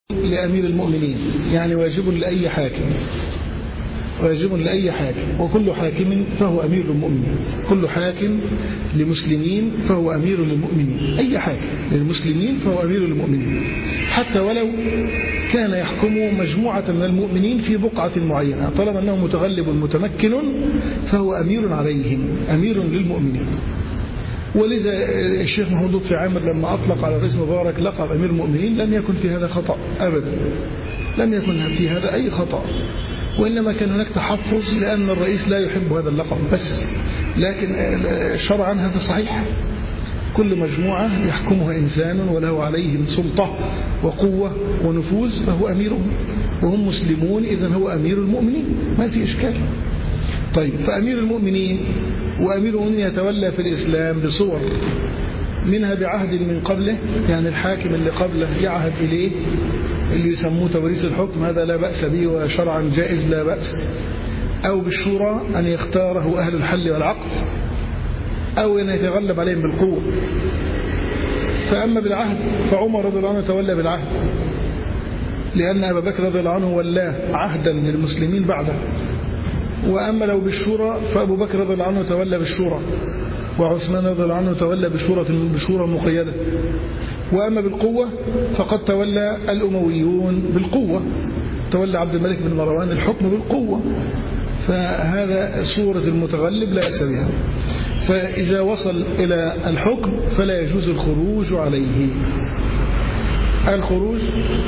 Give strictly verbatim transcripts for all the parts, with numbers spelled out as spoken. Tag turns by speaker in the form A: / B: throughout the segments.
A: لأمير المؤمنين، يعني واجب لأي حاكم، واجب لأي حاكم، وكل حاكم فهو أمير المؤمنين، كل حاكم لمسلمين فهو أمير للمؤمنين، أي حاكم للمسلمين فهو أمير المؤمنين، حتى ولو كان يحكم مجموعة من المؤمنين في بقعة معينة، طالما أنه متغلب متمكن فهو أمير عليهم، أمير للمؤمنين. ولذا الشيخ محمود لطفي عامر لما أطلق على الرئيس مبارك لقب أمير المؤمنين لم يكن في هذا خطأ أبدا، لم يكن في هذا أي خطأ، وإنما كان هناك تحفظ لأن الرئيس لا يحب هذا اللقب بس، لكن شرعا هذا صحيح. كل مجموعة يحكمها إنسان وله عليهم سلطة وقوة ونفوذ فهو أميرهم، وهم مسلمون، إذن هو أمير المؤمنين، ما في إشكال. طيب، فأمير المؤمنين وأمير المؤمنين يتولى في الإسلام بصور، منها بعهد من قبله، يعني الحاكم اللي قبله يعهد إليه، اللي يسموه توريث الحكم، هذا لا بأس به وشرعا جائز لا بأس، أو بالشورى أن يختاره أهل الحل والعقد، أو أن يتغلب عليهم بالقوة. فأما بالعهد فعمر رضي الله عنه تولى بالعهد، لأن أبا بكر رضي الله عنه ولاه عهدا للمسلمين بعده. وأما لو بالشورى فأبو بكر رضي الله عنه تولى بالشورى، وعثمان رضي الله عنه تولى بشورى بشورى مقيدة. وأما بالقوة فقد تولى الأمويون بالقوة، تولى عبد الملك بن مروان الحكم بالقوة، فهذا صورة المتغلب لا بأس بها. فإذا وصل إلى الحكم فلا يجوز الخروج عليه. الخروج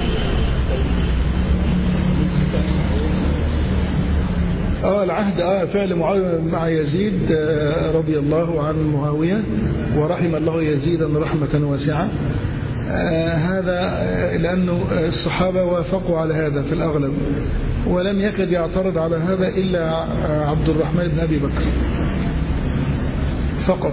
A: آه العهد آه فعل معاوية مع يزيد آه رضي الله عن معاوية، ورحم الله يزيدا رحمة واسعة. آه هذا آه لأنه الصحابة وافقوا على هذا في الأغلب، ولم يكد يعترض على هذا إلا عبد الرحمن بن أبي بكر فقط،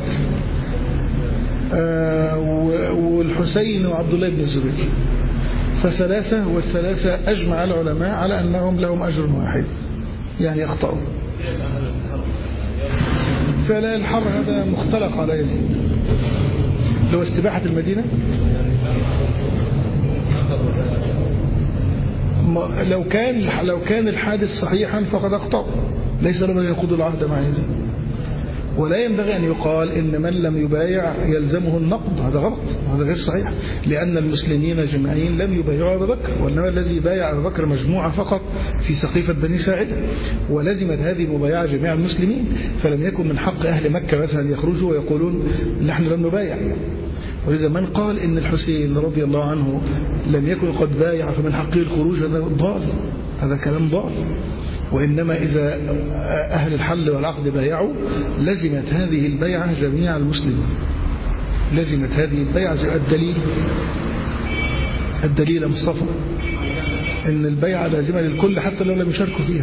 A: آه والحسين وعبد الله بن الزبير، فثلاثة، والثلاثة أجمع العلماء على أنهم لهم أجر واحد، يعني يخطئوا. فلا الحر هذا مختلق على يزيد، لو استباحة المدينة لو كان لو كان الحادث صحيحا فقد أخطأ، ليس لمن ينقض العهد مع يزيد. ولا ينبغي أن يقال إن من لم يبايع يلزمه النقض، هذا غلط، هذا غير صحيح، لأن المسلمين جميعين لم يبايعوا أبا بكر، وإنما الذي بايع أبا بكر مجموعة فقط في سقيفة بني ساعدة، ولزمت هذه المبايعة جميع المسلمين. فلم يكن من حق أهل مكة مثلا يخرجوا ويقولون نحن لم نبايع. ولذا من قال إن الحسين رضي الله عنه لم يكن قد بايع فمن حقه الخروج، هذا ضال، هذا كلام ضال. وإنما إذا أهل الحل والعقد بايعوا لزمت هذه البيعة جميع المسلمين، لزمت هذه البيعة. الدليل الدليل يا مصطفى إن البيعة لازمة للكل حتى لو لم يشاركوا فيها.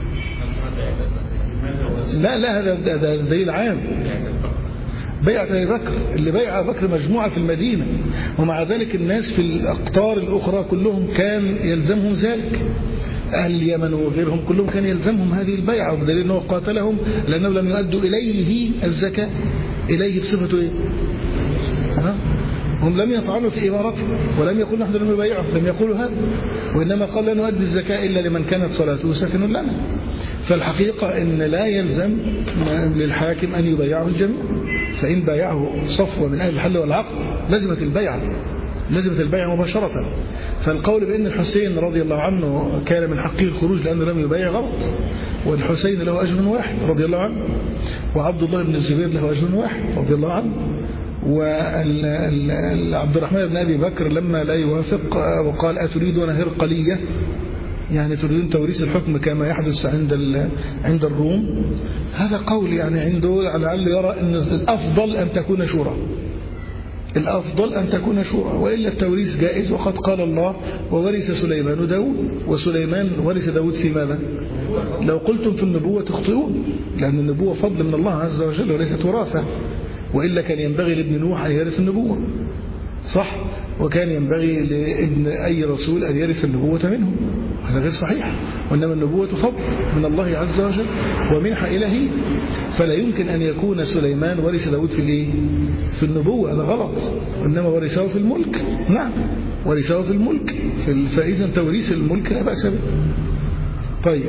A: لا لا هذا دليل عام. بيعة أبي بكر، اللي بيع أبي بكر مجموعة في المدينة، ومع ذلك الناس في الأقطار الأخرى كلهم كان يلزمهم ذلك، أهل اليمن وغيرهم كلهم كان يلزمهم هذه البيعة، وبدليل أنه قاتلهم لأنهم لم يؤدوا إليه الزكاة. إليه بصفته إيه؟ ها؟ هم لم يطعنوا في إمارته ولم يقولوا نحن لم نبايعه، لم يقولوا هذا، وإنما قال لا نؤدي الزكاة إلا لمن كانت صلاته سكن لنا. فالحقيقة أن لا يلزم للحاكم أن يبايعه الجميع، فإن بايعه صفوة من أهل الحل والعقد لزمت البيعة، لزمت البيع مباشرة. فالقول بأن الحسين رضي الله عنه كان من حقه الخروج لأنه لم يبايع غلط، والحسين له أجر واحد رضي الله عنه، وعبد الله بن الزبير له أجر واحد رضي الله عنه، وعبد الرحمن بن أبي بكر لما لا يوافق وقال أتريدون هرقلية، يعني تريدون توريث الحكم كما يحدث عند عند الروم، هذا قول يعني عنده لعله يرى أن الأفضل أن تكون شورى، الأفضل أن تكون شورى، وإلا التوريث جائز. وقد قال الله وورث سليمان داود، وسليمان ورث داود في ماذا؟ لو قلتم في النبوة تخطئون، لأن النبوة فضل من الله عز وجل وليست وراثة، وإلا كان ينبغي لابن نوح أن يرث النبوة، صح؟ وكان ينبغي لابن أي رسول أن يرث النبوة منه، هذا غير صحيح. وإنما النبوة فضل من الله عز وجل ومنحة إلهي، فلا يمكن أن يكون سليمان ورث داود في الإيه؟ في النبوة، هذا غلط. وإنما ورثه في الملك. نعم ورثه في الملك، فإذا توريث الملك لا بأس به. طيب،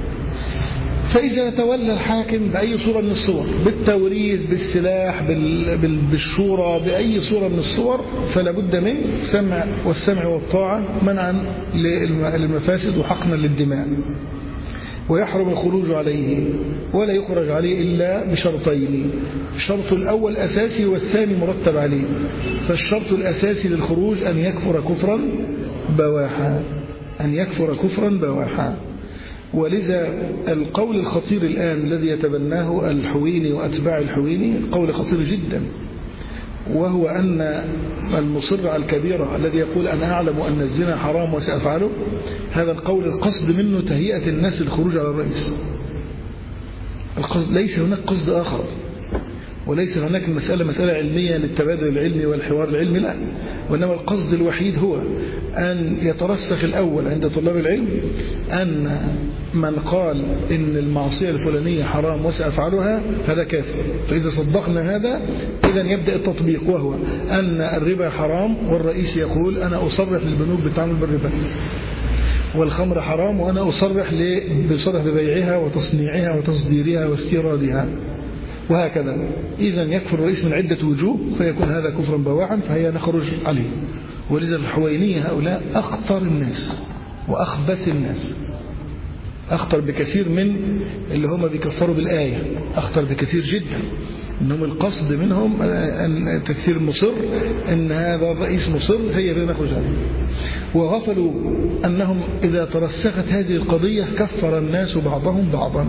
A: فإذا تولى الحاكم بأي صورة من الصور، بالتوريث، بالسلاح، بالشورى، بأي صورة من الصور، فلا بد من سمع والسمع والطاعة منعا للمفاسد وحقنا للدماء. ويحرم الخروج عليه، ولا يخرج عليه إلا بشرطين. الشرط الأول أساسي والثاني مرتب عليه. فالشرط الأساسي للخروج أن يكفر كفرا بواحا، أن يكفر كفرا بواحا. ولذا القول الخطير الآن الذي يتبناه الحويني وأتباع الحويني قول خطير جدا، وهو أن المصر على الكبيرة الذي يقول أنا أعلم أن الزنا حرام وسأفعله، هذا القول القصد منه تهيئة الناس للخروج على الرئيس. القصد ليس هناك قصد آخر، وليس هناك مسألة مسألة علمية للتبادل العلمي والحوار العلمي، لا. وإنما القصد الوحيد هو أن يترسخ الأول عند طلاب العلم أن من قال إن المعصية الفلانية حرام وسأفعلها هذا كافر. فإذا صدقنا هذا إذن يبدأ التطبيق، وهو أن الربا حرام والرئيس يقول أنا أصرح للبنوك بالتعامل بالربا، والخمر حرام وأنا أصرح بصرح ببيعها وتصنيعها وتصديرها واستيرادها، وهكذا. إذا يكفر الرئيس من عدة وجوه، فيكون هذا كفرا بواحا، فهي نخرج عليه. ولذا الحوينية هؤلاء أخطر الناس وأخبث الناس، أخطر بكثير من اللي هم بيكفروا بالآية، أخطر بكثير جدا. إنهم القصد منهم أن تكثير مصر أن هذا الرئيس مصر، هي بين نخرج عليه. وغفلوا أنهم إذا ترسخت هذه القضية كفر الناس بعضهم بعضا.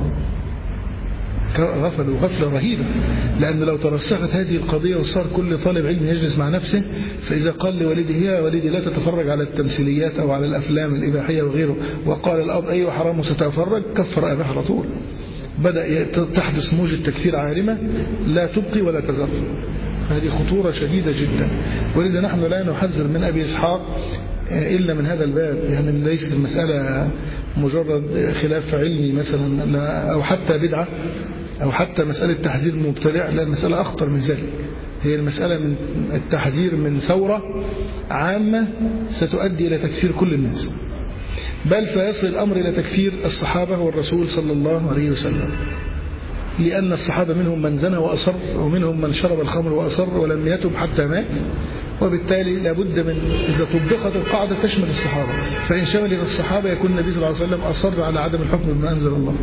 A: غفلوا غفلة رهيبة، لأن لو ترسخت هذه القضية وصار كل طالب علم يجلس مع نفسه، فإذا قال لوالده يا والدي لا تتفرج على التمثيليات أو على الأفلام الإباحية وغيره، وقال الأب أيوة حرام وستتفرج، كفر أباه على طول. بدأ تحدث موجة تكفير عارمة لا تبقي ولا تذر. هذه خطورة شديدة جدا. ولذا نحن لا نحذر من أبي إسحاق إلا من هذا الباب، يعني ليست المسألة مجرد خلاف علمي مثلا أو حتى بدعة أو حتى مسألة تحذير مبتدع، لا، المسألة أخطر من ذلك. هي المسألة من التحذير من ثورة عامة ستؤدي إلى تكفير كل الناس، بل فيصل الأمر إلى تكفير الصحابة والرسول صلى الله عليه وسلم، لأن الصحابة منهم من زنى وأصر، ومنهم من شرب الخمر وأصر ولم يتب حتى مات. وبالتالي لابد من إذا طبقت القاعدة تشمل الصحابة، فإن شمل الصحابة يكون النبي صلى الله عليه وسلم أصر على عدم الحكم بما أنزل الله،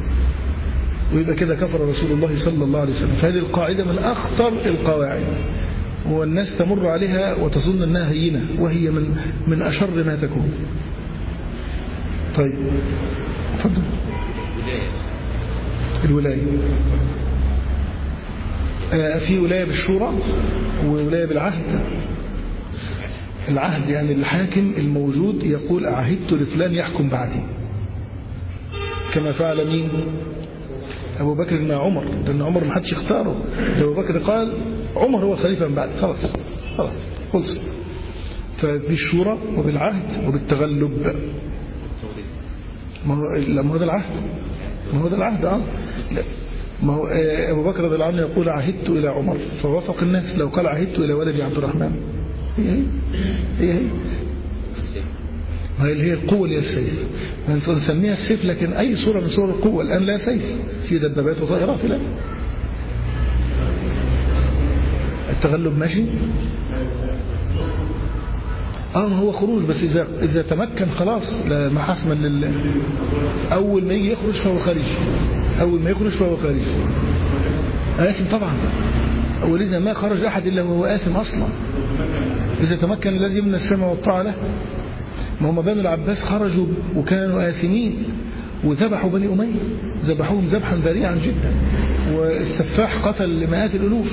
A: ويبقى كده كفر رسول الله صلى الله عليه وسلم. فهذه القاعدة من أخطر القواعد، والناس تمر عليها وتظن أنها هينة، وهي من من أشر ما تكون. طيب تفضل. الولاية آه في ولاية بالشورى وولاية بالعهد. العهد يعني الحاكم الموجود يقول أعهدت لفلان يحكم بعدي، كما فعل مين؟ أبو بكر مع عمر، لأن عمر ما حدش اختاره. أبو بكر قال عمر هو الخليفة من بعد، خلاص خلاص خلص. فبالشورى وبالعهد وبالتغلب. ما هو ما هو ده العهد، ما هو ده العهد اه ما هو أبو بكر رضي الله عنه يقول عهدت إلى عمر فوافق الناس. لو قال عهدت إلى ولدي عبد الرحمن، هي هي هي هي هي, هي القوة اللي هي السيف. نسميها السيف، لكن أي صورة من صور القوة الآن لا سيف، في دبابات وطائرات. لا، التغلب ماشي اه ما هو خروج، بس إذا إذا تمكن خلاص لا محاسما لله. أول ما يجي يخرج فهو خارج، أول ما يخرج فهو خارج آثم طبعا. ولذا ما خرج أحد إلا وهو آثم أصلا، إذا تمكن الذي من السمع والطاعة له. ما هم بني العباس خرجوا وكانوا آثمين وذبحوا بني أمية، ذبحوهم ذبحا ذريعا جدا. والسفاح قتل مئات الألوف،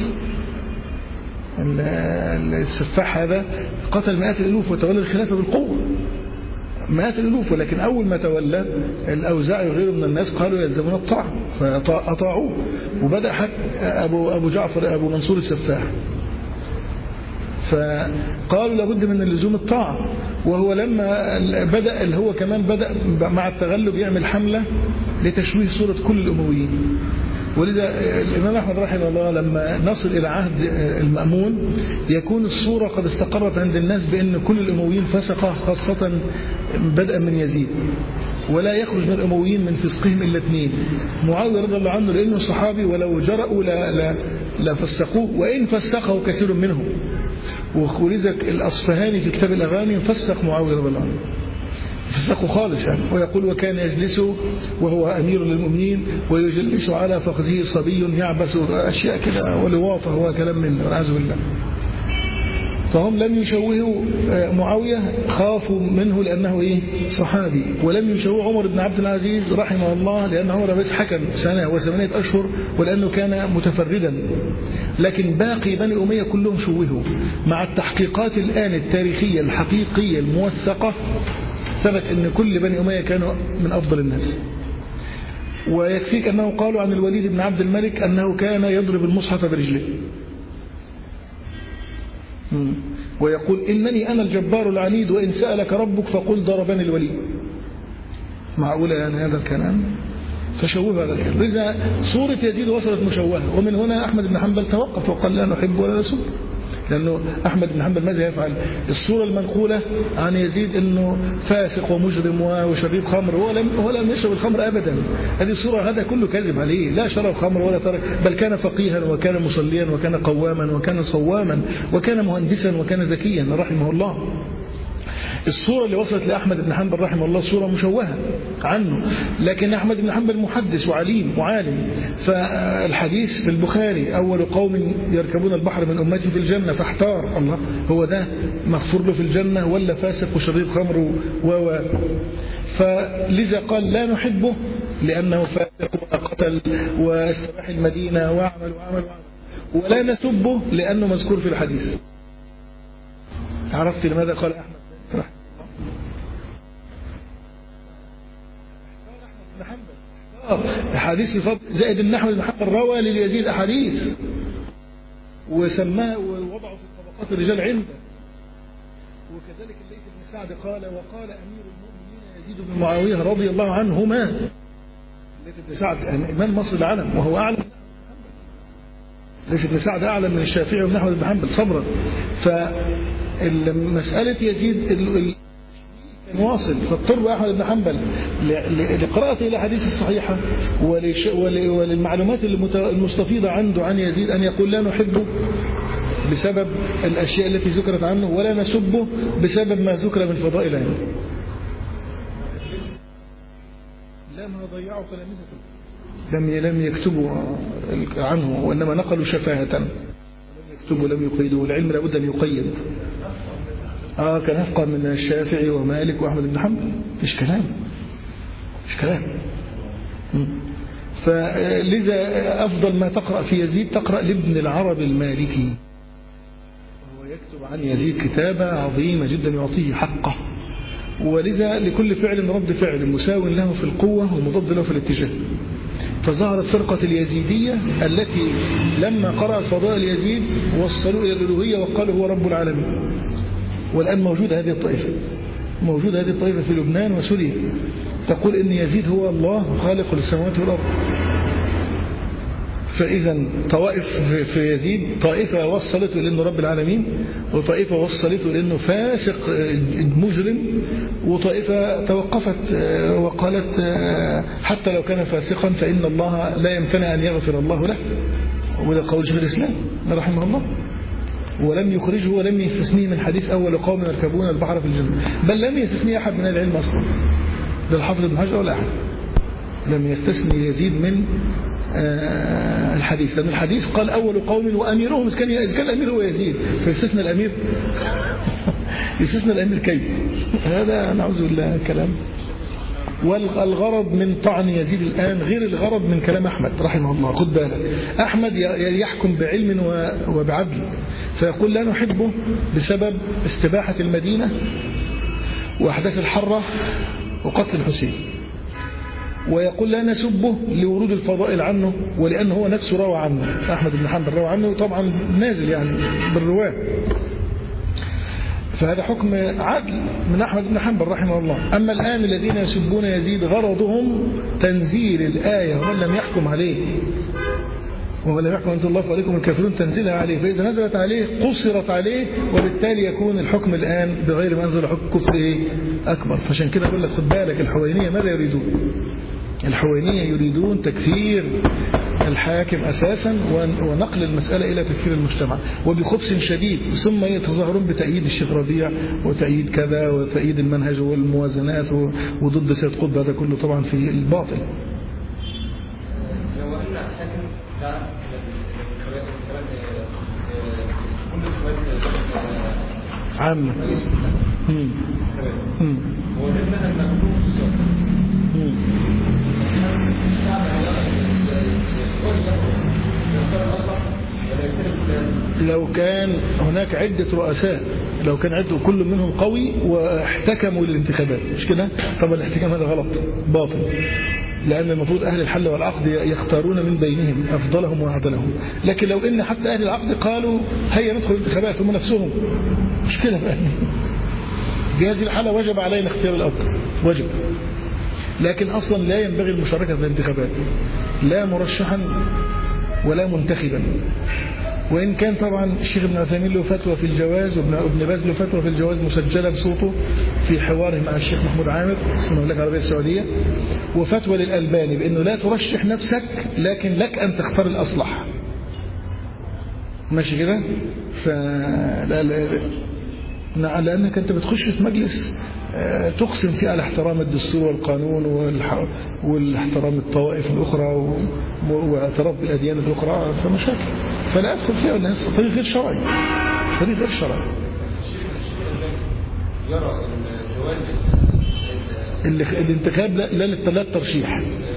A: السفاح هذا قتل مئات الألوف وتولى الخلافة بالقوة، مئات الألوف. ولكن أول ما تولى الأوزاعي وغيره من الناس قالوا يلزمون الطاعة فأطاعوه. وبدأ حتى أبو, أبو جعفر أبو منصور السفاح. فقالوا لابد من اللزوم الطاعة. وهو لما بدأ اللي هو كمان بدأ مع التغلب يعمل حملة لتشويه صورة كل الأمويين. ولذا الإمام أحمد رحمه الله لما نصل إلى عهد المأمون يكون الصورة قد استقرت عند الناس بأن كل الأمويين فسقة، خاصة بدءا من يزيد، ولا يخرج من الأمويين من فسقهم إلا اثنين: معاوية رضي الله عنه لأنه صحابي ولو جرأوا لا, لا, لا فسقوه، وإن فسقه كثير منهم. ولذا الأصفهاني في كتاب الأغاني فسق معاوية رضي الله عنه، فسقه خالص يعني. ويقول: وكان يجلس وهو أمير للمؤمنين ويجلس على فخذه صبي يعبس، أشياء كده ولواطة، هو كلام منه والعياذ بالله. فهم لم يشوهوا معاوية، خافوا منه لأنه إيه؟ صحابي. ولم يشوهوا عمر بن عبد العزيز رحمه الله لأن عمر بس حكم سنة وثمانية أشهر ولأنه كان متفردا. لكن باقي بني أمية كلهم شوهوا. مع التحقيقات الآن التاريخية الحقيقية الموثقة ثبت أن كل بني أمية كانوا من أفضل الناس. ويكفيك أنه قالوا عن الوليد بن عبد الملك أنه كان يضرب المصحف برجله، ويقول: إنني أنا الجبار العنيد وإن سألك ربك فقل ضربني الوليد. معقولة يعني هذا الكلام؟ فشوه هذا الكلام. لذا صورة يزيد وصلت مشوهة. ومن هنا أحمد بن حنبل توقف وقال: لا نحب ولا نسب. لأنه أحمد بن حنبل ماذا يفعل؟ الصورة المنقولة عن يزيد أنه فاسق ومجرم وشريب خمر، هو لم, هو لم يشرب الخمر أبدا. هذه الصورة هذا كله كذب عليه، لا شرب خمر ولا ترك، بل كان فقيها وكان مصليا وكان قواما وكان صواما وكان مهندسا وكان ذكيا رحمه الله. الصورة اللي وصلت لأحمد بن حنبل رحمه الله صورة مشوهة عنه، لكن أحمد بن حنبل محدث وعليم وعالم. فالحديث في البخاري: أول قوم يركبون البحر من أمتي في الجنة، فاحتار: الله، هو ده مغفور له في الجنة ولا فاسق وشريب خمر و فلذا قال: لا نحبه لأنه فاسق وقتل واستباح المدينة وعمل وعمل وعمل، ولا نسبه لأنه مذكور في الحديث. عرفت لماذا قال أحمد بن حنبل أحاديث الفضل؟ زائد أن أحمد بن حنبل روى لليزيد أحاديث وسماه ووضعه في طبقات الرجال عنده. وكذلك الليث بن سعد قال: وقال أمير المؤمنين يزيد بن معاوية رضي الله عنهما. الليث بن سعد إمام مصر العالم وهو أعلم. الليث بن سعد أعلم من الشافعي ومن أحمد بن حنبل صبرا. فمسألة يزيد كان واصل، فاضطر أحمد بن حنبل لقراءته الأحاديث الصحيحة وللمعلومات المستفيضة عنده عن يزيد أن يقول: لا نحبه بسبب الأشياء التي ذكرت عنه ولا نسبه بسبب ما ذكر من فضائل عنده. لما ضيعوا تلاميذه، لم لم يكتبوا عنه وإنما نقلوا شفاهة، لم يكتبوا لم يقيدوا. العلم لابد أن يقيد. آه كان أفقه من الشافعي ومالك وأحمد بن حنبل، مش كلام مش كلام. فلذا أفضل ما تقرأ في يزيد تقرأ لابن العربي المالكي، وهو يكتب عن يزيد كتابة عظيمة جدا يعطيه حقه. ولذا لكل فعل رد فعل مساو له في القوة ومضاد له في الاتجاه. فظهرت فرقة اليزيدية التي لما قرأت فضائل يزيد وصلوا إلى الألوهية وقالوا هو رب العالمين. والآن موجودة هذه الطائفة، موجودة هذه الطائفة في لبنان وسوريا، تقول إن يزيد هو الله خالق السماوات والأرض. فإذا طوائف في يزيد، طائفة وصلته لأنه رب العالمين، وطائفة وصلته لأنه فاسق مجرم، وطائفة توقفت وقالت حتى لو كان فاسقا فإن الله لا يمتنع أن يغفر الله له. وده قول شيخ الإسلام رحمه الله. ولم يخرجه ولم يستثنيه من حديث أول قوم يركبون البحر في الجنة، بل لم يستثني أحد من العلم أصلا، ده الحافظ ابن حجر ولا أحد لم يستثني يزيد من الحديث. لأن الحديث قال أول قوم وأميرهم، إذا كان الأمير هو يزيد فيستثنى الأمير يستثنى الأمير كيف؟ هذا نعوذ بالله كلام. والغرض من طعن يزيد الآن غير الغرض من كلام أحمد رحمه الله. خد بالك، أحمد يحكم بعلم وبعدل، فيقول لا نحبه بسبب استباحة المدينة وأحداث الحرة وقتل الحسين، ويقول لا نسبه لورود الفضائل عنه ولأنه هو نفسه روى عنه. أحمد بن حنبل روى عنه طبعا نازل يعني بالرواة، فهذا حكم عدل من أحمد بن حنبل رحمه الله. أما الآن الذين يسبون يزيد غرضهم تنزيل الآية ومن لم يحكم عليه ومن لم يحكم أنزل الله فعليكم الكافرون تنزيلها عليه، فإذا نزلت عليه قصرت عليه، وبالتالي يكون الحكم الآن بغير ما أنزل حكم كفر أكبر. فعشان كده أقول لك خد بالك الحوينية ماذا يريدون؟ الحوينية يريدون تكفير الحاكم أساسا ونقل المسألة إلى تكفير المجتمع وبخبث شديد، ثم يتظاهرون بتأييد الشيخ ربيع وتأييد كذا وتأييد المنهج والموازنات وضد سيد قطب. هذا كله طبعا في الباطل. عامة لو كان هناك عدة رؤساء، لو كان عدة كل منهم قوي واحتكموا للانتخابات، مش كده؟ طبعا الاحتكام هذا غلط باطل، لأن المفروض أهل الحل والعقد يختارون من بينهم أفضلهم وأعدلهم. لكن لو إن حتى أهل العقد قالوا هيا ندخل الانتخابات هم نفسهم، مشكلة بقى. بهذه الحالة وجب علينا اختيار الأفضل، وجب. لكن أصلا لا ينبغي المشاركة في الانتخابات، لا مرشحا ولا منتخبا. وإن كان طبعا الشيخ ابن عثيمين له فتوى في الجواز، وابن باز له فتوى في الجواز مسجلة بصوته في حواره مع الشيخ محمود عامر اسمه المملكة العربية السعودية، وفتوى للألباني بأنه لا ترشح نفسك لكن لك أن تختار الأصلح. ماشي كده؟ ف لأنك أنت بتخش في مجلس تقسم فيه على احترام الدستور والقانون والاحترام الطوائف الأخرى واعتراف بالأديان الأخرى، فمشاكل. فلا أدخل فيها ولا طريق غير شرعي، طريق غير شرعي.
B: يرى الجواز
A: الانتخاب لا للثلاث ترشيح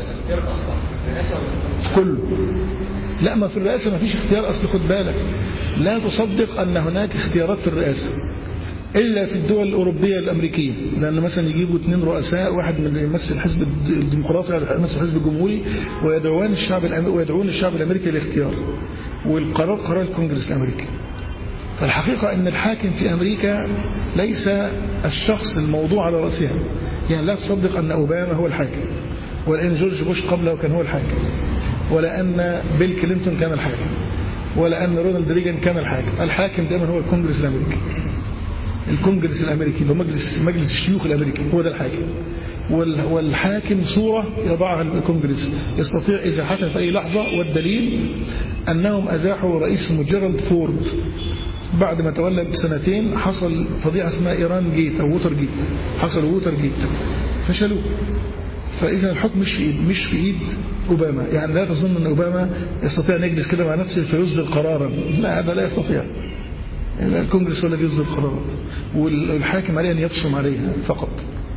A: كله. لا، ما في الرئاسة ما فيش اختيار أصل. خد بالك، لا تصدق أن هناك اختيارات في الرئاسة إلا في الدول الأوروبية الأمريكية، لأن مثلا يجيبوا اثنين رؤساء، واحد من يمثل الحزب الديمقراطي وواحد يمثل الحزب الجمهوري، ويدعون الشعب ويدعون الشعب الأمريكي للاختيار، والقرار قرار الكونجرس الأمريكي. فالحقيقة أن الحاكم في أمريكا ليس الشخص الموضوع على رأسها. يعني لا تصدق أن أوباما هو الحاكم، ولا أن جورج بوش قبله كان هو الحاكم، ولا أن بيل كلينتون كان الحاكم، ولا أن رونالد ريغان كان الحاكم. الحاكم دائما هو الكونجرس الأمريكي. الكونجرس الأمريكي هو مجلس مجلس الشيوخ الأمريكي، هو ده الحاكم. والحاكم صورة يضعها الكونجرس يستطيع إزاحتها في أي لحظة. والدليل أنهم أزاحوا رئيس جيرالد فورد بعد ما تولى بسنتين. حصل فضيحة اسمها إيران جيت أو ووتر جيت، حصل ووتر جيت فشلوه. فإذا الحكم مش في إيد مش في إيد أوباما. يعني لا تظن أن أوباما يستطيع أن يجلس كده مع نفسه فيصدر قرارا، لا، هذا لا يستطيع. الكونجرس هو الذي يصدر قرارات، والحاكم عليه أن يبصم عليها فقط.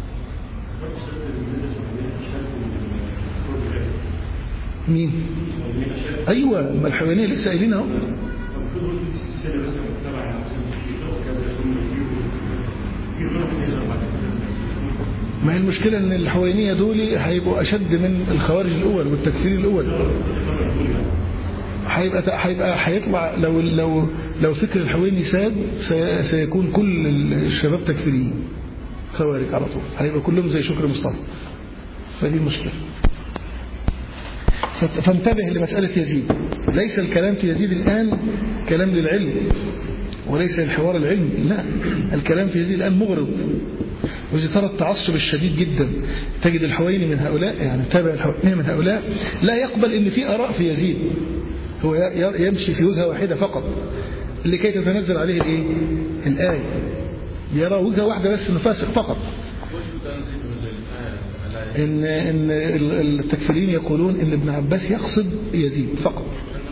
A: مين؟ أيوة، ما الحوانية لسه قايلين اهو. ما هي المشكلة ان الحوينية دول هيبقوا اشد من الخوارج الاول والتكفير الاول. هيبقى هيبقى هيطلع لو لو لو فكر الحويني ساد سيكون كل الشباب تكفيريين خوارج على طول، هيبقى كلهم زي شكري مصطفى. فدي المشكلة. فانتبه لمسألة يزيد. ليس الكلام في يزيد الآن كلام للعلم وليس الحوار العلمي، لا، الكلام في يزيد الآن مغرض. وإذا ترى التعصب الشديد جدا تجد الحويني من هؤلاء، يعني تابع الحويني من هؤلاء لا يقبل إن في آراء في يزيد، هو يمشي في وجهة واحدة فقط لكي تتنزل عليه الإيه؟ الآية. يرى وجهة واحدة بس إنه فاسق فقط. إن إن التكفيرين يقولون إن ابن عباس يقصد يزيد فقط،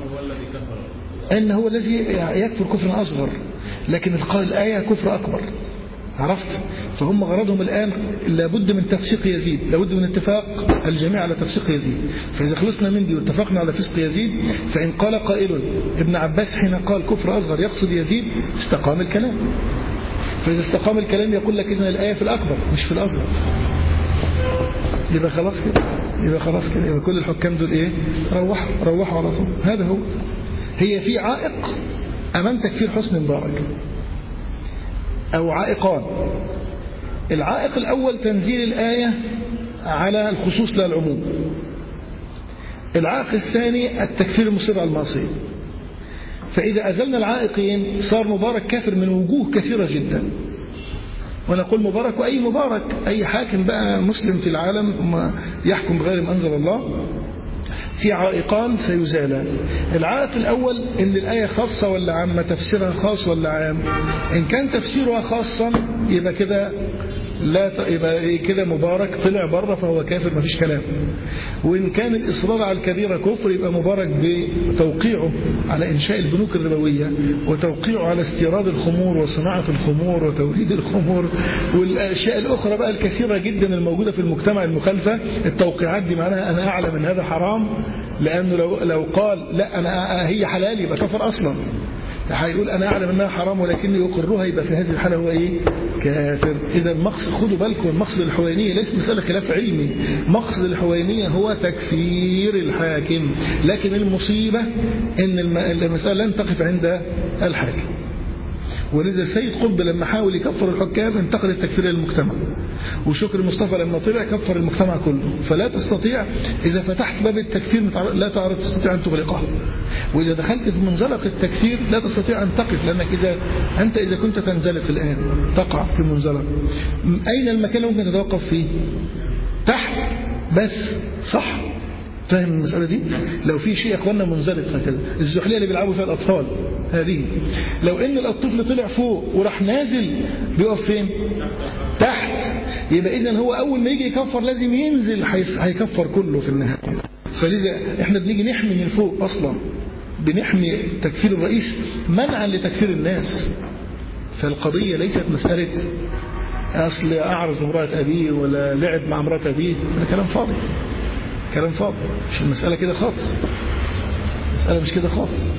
A: إن هو الذي يكفر كفرا أصغر، لكن الآية كفر أكبر. عرفت؟ فهم غرضهم الآن لابد من تفسيق يزيد، لابد من اتفاق الجميع على تفسيق يزيد. فإذا خلصنا من دي واتفقنا على فسق يزيد، فإن قال قائل ابن عباس حين قال كفر أصغر يقصد يزيد استقام الكلام. فإذا استقام الكلام يقول لك إذن الآية في الأكبر مش في الأصغر. يبقى خلاص كده، يبقى خلاص كده، يبقى كل الحكام دول إيه؟ روحوا روحوا على طول. هذا هو. هي في عائق أمام تكفير حسني مبارك. أو عائقان. العائق الأول تنزيل الآية على الخصوص لا العموم. العائق الثاني التكفير المصر على المعصية. فإذا أزلنا العائقين صار مبارك كافر من وجوه كثيرة جدا. ونقول مبارك وأي مبارك، أي حاكم بقى مسلم في العالم يحكم بغير ما أنزل الله، في عائقان سيزالان. العائق الأول إن الآية خاصة ولا عامة، تفسيرها خاص ولا عام. إن كان تفسيرها خاصا يبقى كده لا يبقى كده مبارك طلع بره فهو كافر مفيش كلام. وإن كان الإصرار على الكبيرة كفر يبقى مبارك بتوقيعه على إنشاء البنوك الربوية، وتوقيعه على استيراد الخمور وصناعة الخمور وتوريد الخمور والأشياء الأخرى بقى الكثيرة جدا الموجودة في المجتمع المخالفة. التوقيعات دي معناها أنا أعلم من هذا حرام، لأنه لو, لو قال لا أنا هي حلال يبقى كفر أصلا. هيقول أنا أعلم أنها حرام ولكني أقرها، يبقى في هذه الحالة هو إيه؟ كافر. إذا المقصد، خدوا بالكم، المقصد الحوينية ليس مسألة خلاف علمي. مقصد الحوينية هو تكفير الحاكم، لكن المصيبة إن المسألة لن تقف عند الحاكم. ولذا السيد قطب لما حاول يكفر الحكام انتقل التكفير للمجتمع، وشكر مصطفى لما طلع كفر المجتمع كله. فلا تستطيع إذا فتحت باب التكفير لا تعرف تستطيع أن تغلقه، وإذا دخلت في منزلق التكفير لا تستطيع أن تقف، لأنك إذا أنت إذا كنت تنزلق الآن تقع في منزلق، أين المكان اللي ممكن تتوقف فيه؟ تحت بس، صح؟ فاهم المسألة دي؟ لو في شيء أخوانا منزلق هكذا، الزحلية اللي بيلعبوا فيها الأطفال هذه، لو إن الطفل طلع فوق وراح نازل بيقف فين؟ تحت. يبقى إذن هو أول ما يجي يكفر لازم ينزل، هيكفر كله في النهاية. فلذا إحنا بنيجي نحمي من فوق أصلا، بنحمي تكفير الرئيس منعا لتكفير الناس. فالقضية ليست مسألة أصل أعرض امرأة أبيه ولا لعب مع امرأة أبيه، ده كلام فاضي، كلام فاضي. مش المسألة كده خالص، المسألة مش كده خالص.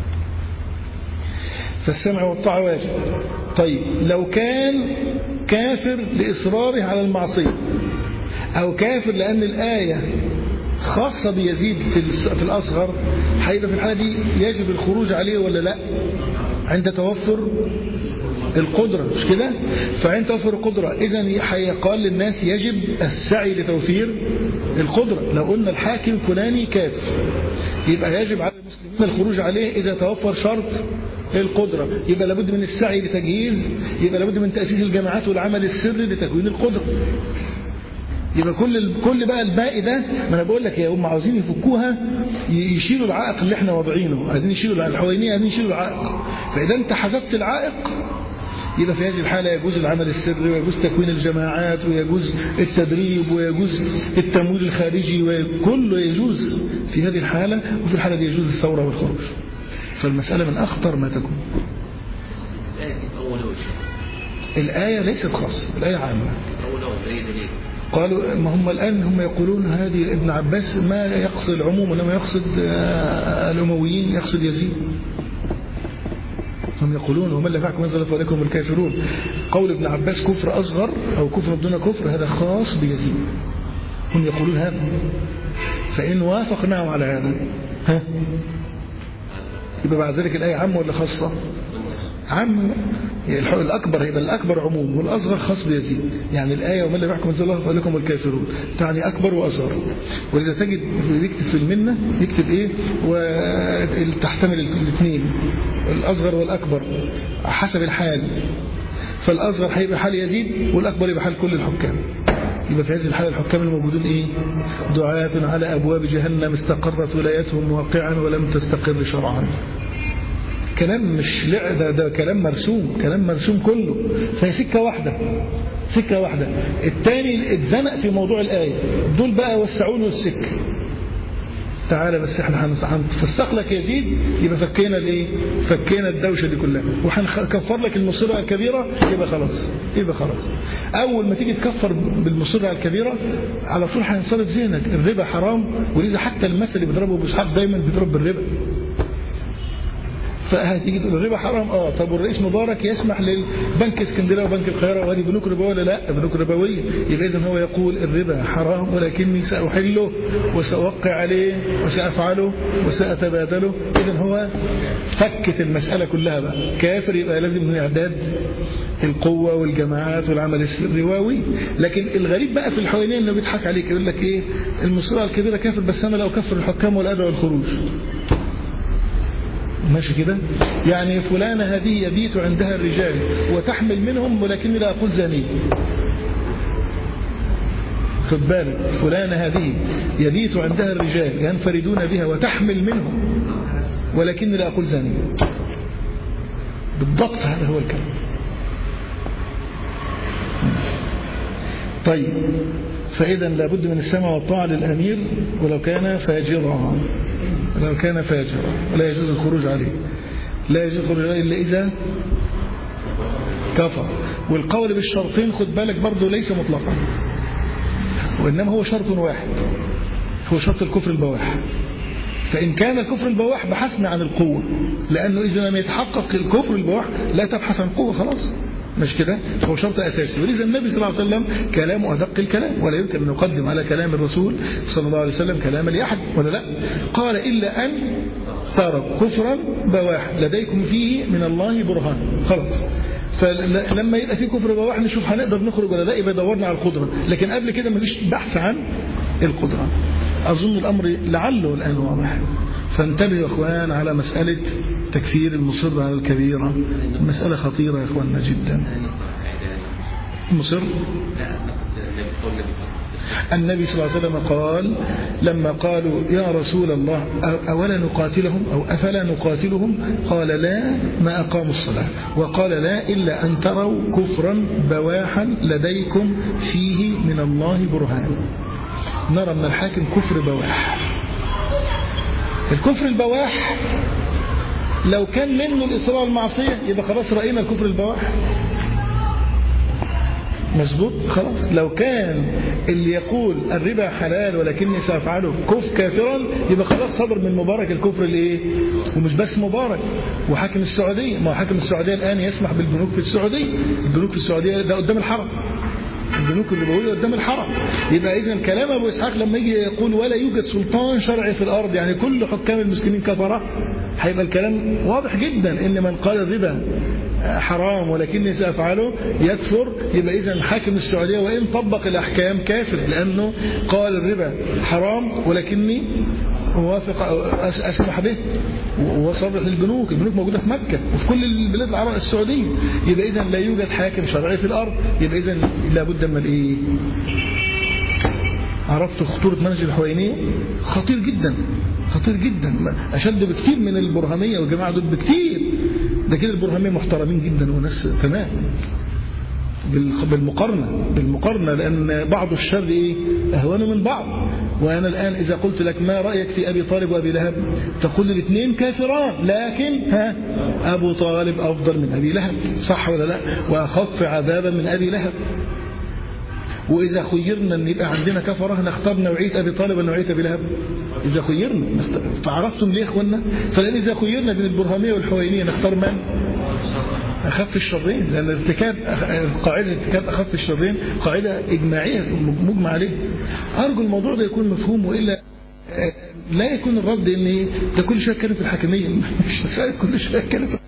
A: فالسمع والطاعة واجب. طيب لو كان كافر لإصراره على المعصية، أو كافر لأن الآية خاصة بيزيد في الأصغر، هيبقى في الحالة دي يجب الخروج عليه ولا لا؟ عند توفر القدرة، مش كده؟ فعند توفر القدرة إذن هيقال للناس يجب السعي لتوفير القدرة. لو قلنا الحاكم فلاني كافر يبقى يجب على المسلمين الخروج عليه إذا توفر شرط القدرة، يبقى لابد من السعي لتجهيز، يبقى لابد من تأسيس الجماعات والعمل السري لتكوين القدرة. يبقى كل كل بقى الباقي ده، ما انا بقول لك يا هم عاوزين يفكوها، يشيلوا العائق اللي احنا واضعينه، عايزين يشيلوا الحوينيه، عايزين يشيلوا العائق. فاذا انت حذفت العائق يبقى في هذه الحالة يجوز العمل السري، ويجوز تكوين الجماعات، ويجوز التدريب، ويجوز التمويل الخارجي، وكله يجوز في هذه الحالة. وفي الحالة دي يجوز الثورة والخروج. فالمسألة من أخطر ما تكون. الآية ليست خاصة، الآية عامة. قالوا ما هم الآن هم يقولون هذه ابن عباس ما يقصد العموم ولما يقصد الأمويين، يقصد يزيد. هم يقولون ومن لا فعكم انزل فعليكم الكافرون. قول ابن عباس كفر أصغر أو كفر دون كفر هذا خاص بيزيد، هم يقولون هذا. فإن وافقناهم على هذا ها يبقى بعد ذلك الآية عامة ولا خاصة؟ عامة. الأكبر يبقى الأكبر عموم والأصغر خاص بيزيد. يعني الآية ومن لا يحكم أنزل الله فعليكم الكافرون تعني أكبر وأصغر. ولذا تجد يكتب في المنة يكتب إيه وتحتمل الاثنين، الأصغر والأكبر حسب الحال. فالأصغر هيبقى حال يزيد والأكبر يبقى حال كل الحكام. يبقى في هذه الحالة الحكام الموجودون إيه؟ دعاة على أبواب جهنم استقرت ولايتهم واقعا ولم تستقر شرعا. كلام مش لعب، ده, ده كلام مرسوم، كلام مرسوم كله. فهي سكة واحدة، سكة واحدة. الثاني اتزنق في موضوع الآية، دول بقى وسعوا له السكة. تعالى بس احنا هنفسخ لك يزيد، يبقى فكينا الايه؟ فكينا الدوشه دي كلها، وهنكفر لك المصيره الكبيره، يبقى خلاص، يبقى خلاص. اول ما تيجي تكفر بالمصيره الكبيره على طول هينصرف ذهنك الربا حرام. ولذا حتى المثل اللي بيضربه ابو اسحاق دايما بيضرب بالربا. فهتيجي تقول الربا حرام، اه طب والرئيس مبارك يسمح للبنك اسكندريه وبنك القاهره وهذه بنوك ربويه ولا لا؟ بنوك ربويه. يبقى اذا هو يقول الربا حرام ولكني ساحله وساوقع عليه وسافعله وساتبادله. اذا هو فكت المساله كلها بقى. كافر يبقى لازم من اعداد القوة والجماعات والعمل الرواوي. لكن الغريب بقى في الحوينية انه بيضحك عليك، يقول لك ايه المصيبة الكبيرة كافر، بس انا لو كفر الحكام والأداء والخروج ماشي كده. يعني فلانة هذه يبيت عندها الرجال وتحمل منهم ولكني لا أقول زانية. خد بالك، فلانة هذه يبيت عندها الرجال ينفردون بها وتحمل منهم ولكني لا أقول زانية. بالضبط هذا هو الكلام. طيب، فإذا لابد من السمع والطاعة للأمير ولو كان فاجرا، لو كان فاجرا ولا يجوز الخروج عليه، لا يجوز الخروج عليه إلا إذا كفر. والقول بالشرطين خد بالك برضه ليس مطلقا، وإنما هو شرط واحد، هو شرط الكفر البواح. فإن كان الكفر البواح بحثنا عن القوة، لأنه إذا لم يتحقق الكفر البواح لا تبحث عن قوة خلاص، مش كده؟ هو شرط أساسي. ولذا النبي صلى الله عليه وسلم كلامه أدق الكلام، ولا يمكن أن نقدم على كلام الرسول صلى الله عليه وسلم كلاما لأحد، ولا لا؟ قال إلا أن تروا كفرا بواح لديكم فيه من الله برهان. خلاص، فلما يبقى في كفر بواح نشوف هنقدر نخرج ولا لا، يبقى دورنا على القدرة. لكن قبل كده مفيش بحث عن القدرة. أظن الأمر لعله الآن واضح. فانتبهوا يا أخوان على مسألة تكفير المصر على الكبيرة، مسألة خطيرة يا أخواننا جدا. المصر النبي صلى الله عليه وسلم قال لما قالوا يا رسول الله أولا نقاتلهم أو أفلا نقاتلهم، قال لا ما أقاموا الصلاة، وقال لا إلا أن تروا كفرا بواحا لديكم فيه من الله برهان. نرى من الحاكم كفر بواح. الكفر البواح لو كان منه الإصرار المعصية يبقى خلاص رأينا الكفر البواح، مظبوط. خلاص لو كان اللي يقول الربا حلال ولكني سأفعله كف كافرا يبقى خلاص صدر من مبارك الكفر الايه. ومش بس مبارك، وحاكم السعودية، ما حاكم السعودية الآن يسمح بالبنوك في السعودية. البنوك في السعودية ده قدام الحرم، البنوك الربوية قدام الحرم. يبقى إذن كلام أبو إسحاق لما يجي يقول ولا يوجد سلطان شرعي في الأرض، يعني كل حكام المسلمين كفرة، هيبقى الكلام واضح جدا إن من قال الربا حرام ولكني سأفعله يكفر. يبقى إذن حاكم السعودية وإن طبق الأحكام كافر، لأنه قال الربا حرام ولكني موافق أسمح به. وصرح للبنوك، البنوك موجودة في مكة وفي كل البلاد العربية السعودية. يبقى إذن لا يوجد حاكم شرعي في الأرض. يبقى إذن لابد من الإيه. عرفت خطورة منهج الحوينية؟ خطير جدا، خطير جدا، أشد بكتير من البرهامية والجماعة دول بكتير. ده كده البرهامية محترمين جدا وناس تمام بالمقارنة بالمقارنة لأن بعض الشر إيه أهون من بعض. وأنا الآن إذا قلت لك ما رأيك في أبي طالب وأبي لهب، تقول لي الاثنين كافران، لكن ها أبو طالب أفضل من أبي لهب، صح ولا لا؟ وأخف عذابا من أبي لهب. وإذا خيرنا أن يبقى عندنا كفرة نختار نوعية أبي طالب ونوعية أبي لهب. إذا خيرنا نختار. فعرفتم ليه أخوانا؟ فلأن إذا خيرنا بين البرهامية والحوينية نختار من؟ أخف الشرين، لأن ارتكاب قاعدة ارتكاب أخف الشرين قاعدة إجماعية مجمع عليه. أرجو الموضوع ده يكون مفهوم، وإلا لا يكون الرد إن ده كل شوية كان في الحاكمية، مش مسألة كل شوية كان في.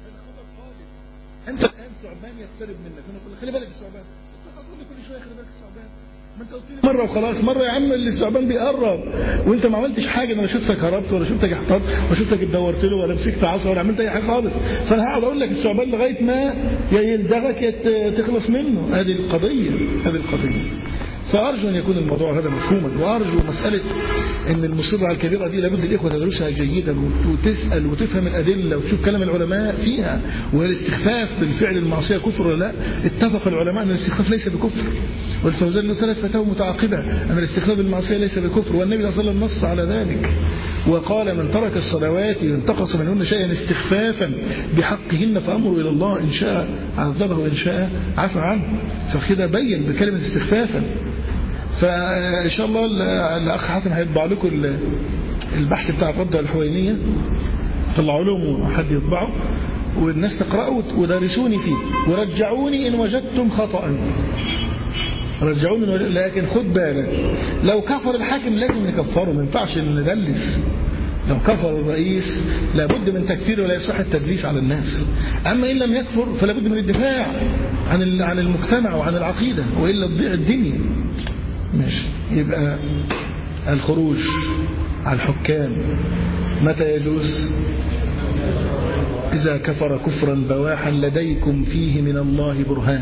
A: أنت الآن ثعبان يقترب منك، أنا أقول خلي بالك الثعبان، تقول لي كل شوية خلي بالك الثعبان، ما أنت قلت لي مرة وخلاص، مرة يا عم اللي الثعبان بيقرب وأنت ما عملتش حاجة، أنا شفتك هربت ولا شفتك احترت ولا شفتك اتدورت له ولا مسكت عصا ولا عملت أي حاجة خالص، فأنا هقعد أقول لك الثعبان لغاية ما يا يلدغك يا تخلص منه. هذه القضية، هذه القضية. فأرجو أن يكون الموضوع هذا مفهوما، وأرجو مسألة أن المصيبة على الكبيرة دي لابد الإخوة تدرسها جيدا وتسأل وتفهم الأدلة وتشوف كلام العلماء فيها. والاستخفاف بالفعل المعصية كفر ولا لا؟ اتفق العلماء أن الاستخفاف ليس بكفر، والفوزان له ثلاث فتاوى متعاقبة أن الاستخفاف بالمعصية ليس بكفر، والنبي صلى الله عليه وسلم نص على ذلك وقال من ترك الصلوات انتقص منهن شيئا استخفافا بحقهن فأمره إلى الله، إن شاء عذبه وإن شاء عفى عنه. فكده بين بكلمة استخفافا. فإن شاء الله الأخ حاتم هيطبع لكم البحث بتاع الرد على الحوينية، طلعوا لهم وحد يطبعه والناس تقرأوا ودرسوني فيه ورجعوني إن وجدتم خطأ، رجعوني. لكن خد بالك لو كفر الحاكم لازم نكفره، ما ينفعش ندلس، لو كفر الرئيس لابد من تكفيره ولا يصح التدليس على الناس. أما إن لم يكفر فلا بد من الدفاع عن عن المجتمع وعن العقيدة، وإلا تضيع الدنيا. ماشي. يبقى الخروج على الحكام متى يجوز؟ إذا كفر كفرا بواحا لديكم فيه من الله برهان.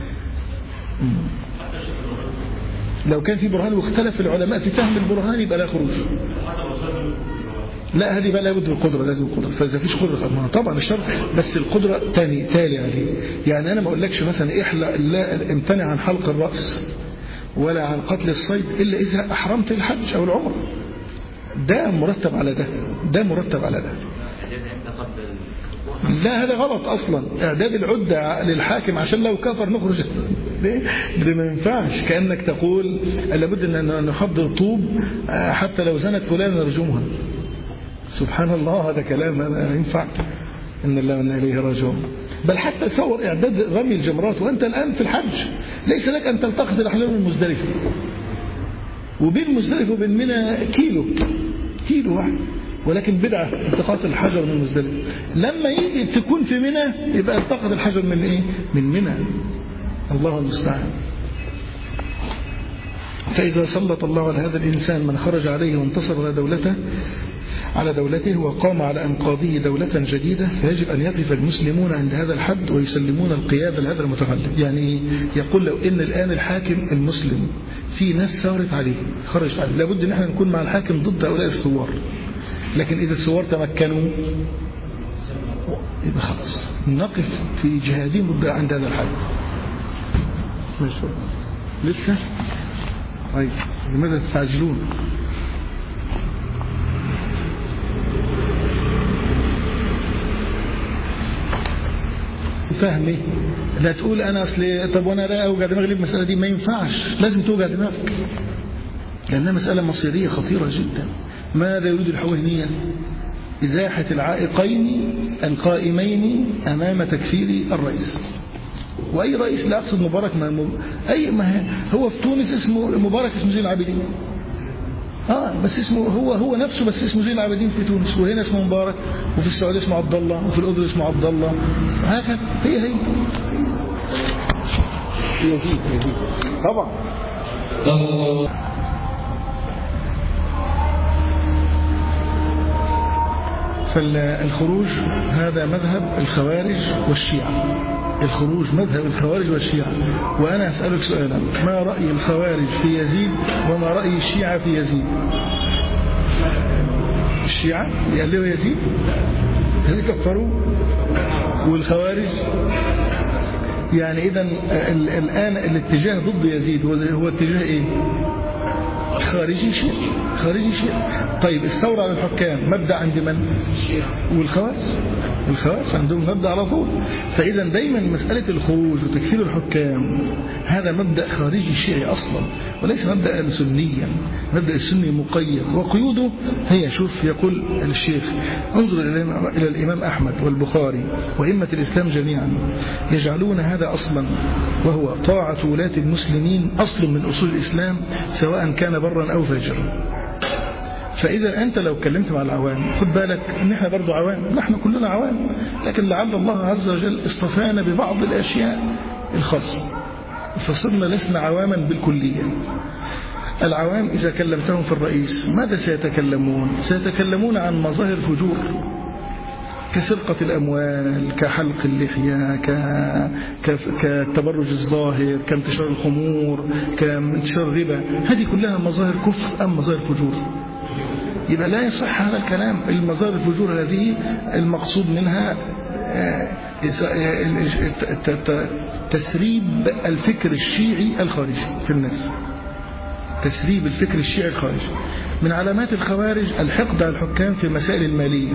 A: لو كان في برهان واختلف العلماء في فهم البرهان يبقى لا خروج. لا هذه بقى لابد من القدرة، لازم القدرة. فإذا فيش قدرة طبعا الشرع، بس القدرة تاني تالي عليه. يعني أنا ما أقولكش مثلا إحلق لا امتنع عن حلق الرأس ولا عن قتل الصيد إلا إذا أحرمت الحج أو العمرة. ده مرتب على ده، ده مرتب على ده. لا هذا غلط أصلا. إعداد العدة للحاكم عشان لو كفر نخرج ليه؟ ده ما ينفعش. كأنك تقول لابد أن نحضر طوب حتى لو زنت فلان نرجمها. سبحان الله، هذا كلام لا ينفع. إن الله وإنا إليه راجعون. بل حتى تصور إعداد رمي الجمرات وأنت الآن في الحج، ليس لك أن تلتقط الأحجار من مزدلفة، وبين مزدلفة وبين منى كيلو كيلو واحد، ولكن بدعة التقاط الحجر من مزدلفة. لما يجي تكون في منى يبقى التقط الحجر من إيه؟ من منى. الله المستعان. فإذا سلط الله على هذا الإنسان من خرج عليه وانتصر على دولته على دولته وقام على أنقاضه دولة جديدة، فيجب أن يقف المسلمون عند هذا الحد ويسلمون القيادة لهذا المتغلب. يعني يقول لو إن الآن الحاكم المسلم في ناس ثارت عليه خرجت عليه، لابد أن احنا نكون مع الحاكم ضد هؤلاء الثوار. لكن إذا الثوار تمكنوا يبقى خلاص نقف في جهادهم ضد عند هذا الحد. لسه طيب لماذا تستعجلون؟ فهمي لا تقول أنا أصلي طب وأنا لا أوجع دماغي المسألة دي، ما ينفعش، لازم توجع دماغك لأنها مسألة مصيرية خطيرة جدا. ماذا يريد الحوينية؟ إزاحة العائقين القائمين أمام تكفير الرئيس. وأي رئيس، لا أقصد مبارك، ما أي ما هو في تونس اسمه مبارك، اسمه زين العابدين. آه بس اسمه هو هو نفسه، بس اسمه زين العابدين في تونس، وهنا اسمه مبارك، وفي السعودية اسمه عبد الله، وفي الأردن اسمه عبد الله، هكذا. هي هي يزيد يزيد طبعا. فالخروج هذا مذهب الخوارج والشيعة. الخروج مذهب الخوارج والشيعة. وأنا أسألك سؤالا، ما رأي الخوارج في يزيد وما رأي الشيعة في يزيد؟ الشيعة يقلوا يزيد هذي كفروا، والخوارج يعني إذن الآن الاتجاه ضد يزيد هو اتجاه إيه؟ خارجي شيء خارجي شيء. طيب الثورة على الحكام مبدأ عند من؟ والخوارج. الخوارج عندهم مبدأ على طول. فإذا دايما مسألة الخروج وتكفير الحكام هذا مبدأ خارجي شيعي أصلا، وليس مبدأ سنيا. مبدأ السني مقيد وقيوده هي، شوف يقول الشيخ انظر إلى الإمام أحمد والبخاري وإمة الإسلام جميعا يجعلون هذا أصلا، وهو طاعة ولاة المسلمين أصل من أصول الإسلام سواء كان برا أو فاجرا. فإذا أنت لو اتكلمت مع العوام، خد بالك إن إحنا برضو عوام، نحن كلنا عوام، لكن لعل الله عز وجل اصطفانا ببعض الأشياء الخاصة فصرنا لسنا عواما بالكلية. العوام إذا كلمتهم في الرئيس ماذا سيتكلمون؟ سيتكلمون عن مظاهر فجور كسرقة الأموال، كحلق اللحية، كالتبرج الظاهر، كانتشار الخمور، كانتشار الربا. هذه كلها مظاهر كفر أم مظاهر فجور؟ يبقى لا يصح هذا الكلام. المظاهر الفجور هذه المقصود منها تسريب الفكر الشيعي الخارجي في الناس، تسريب الفكر الشيعي الخارجي. من علامات الخوارج الحقد على الحكام في مسائل المالية.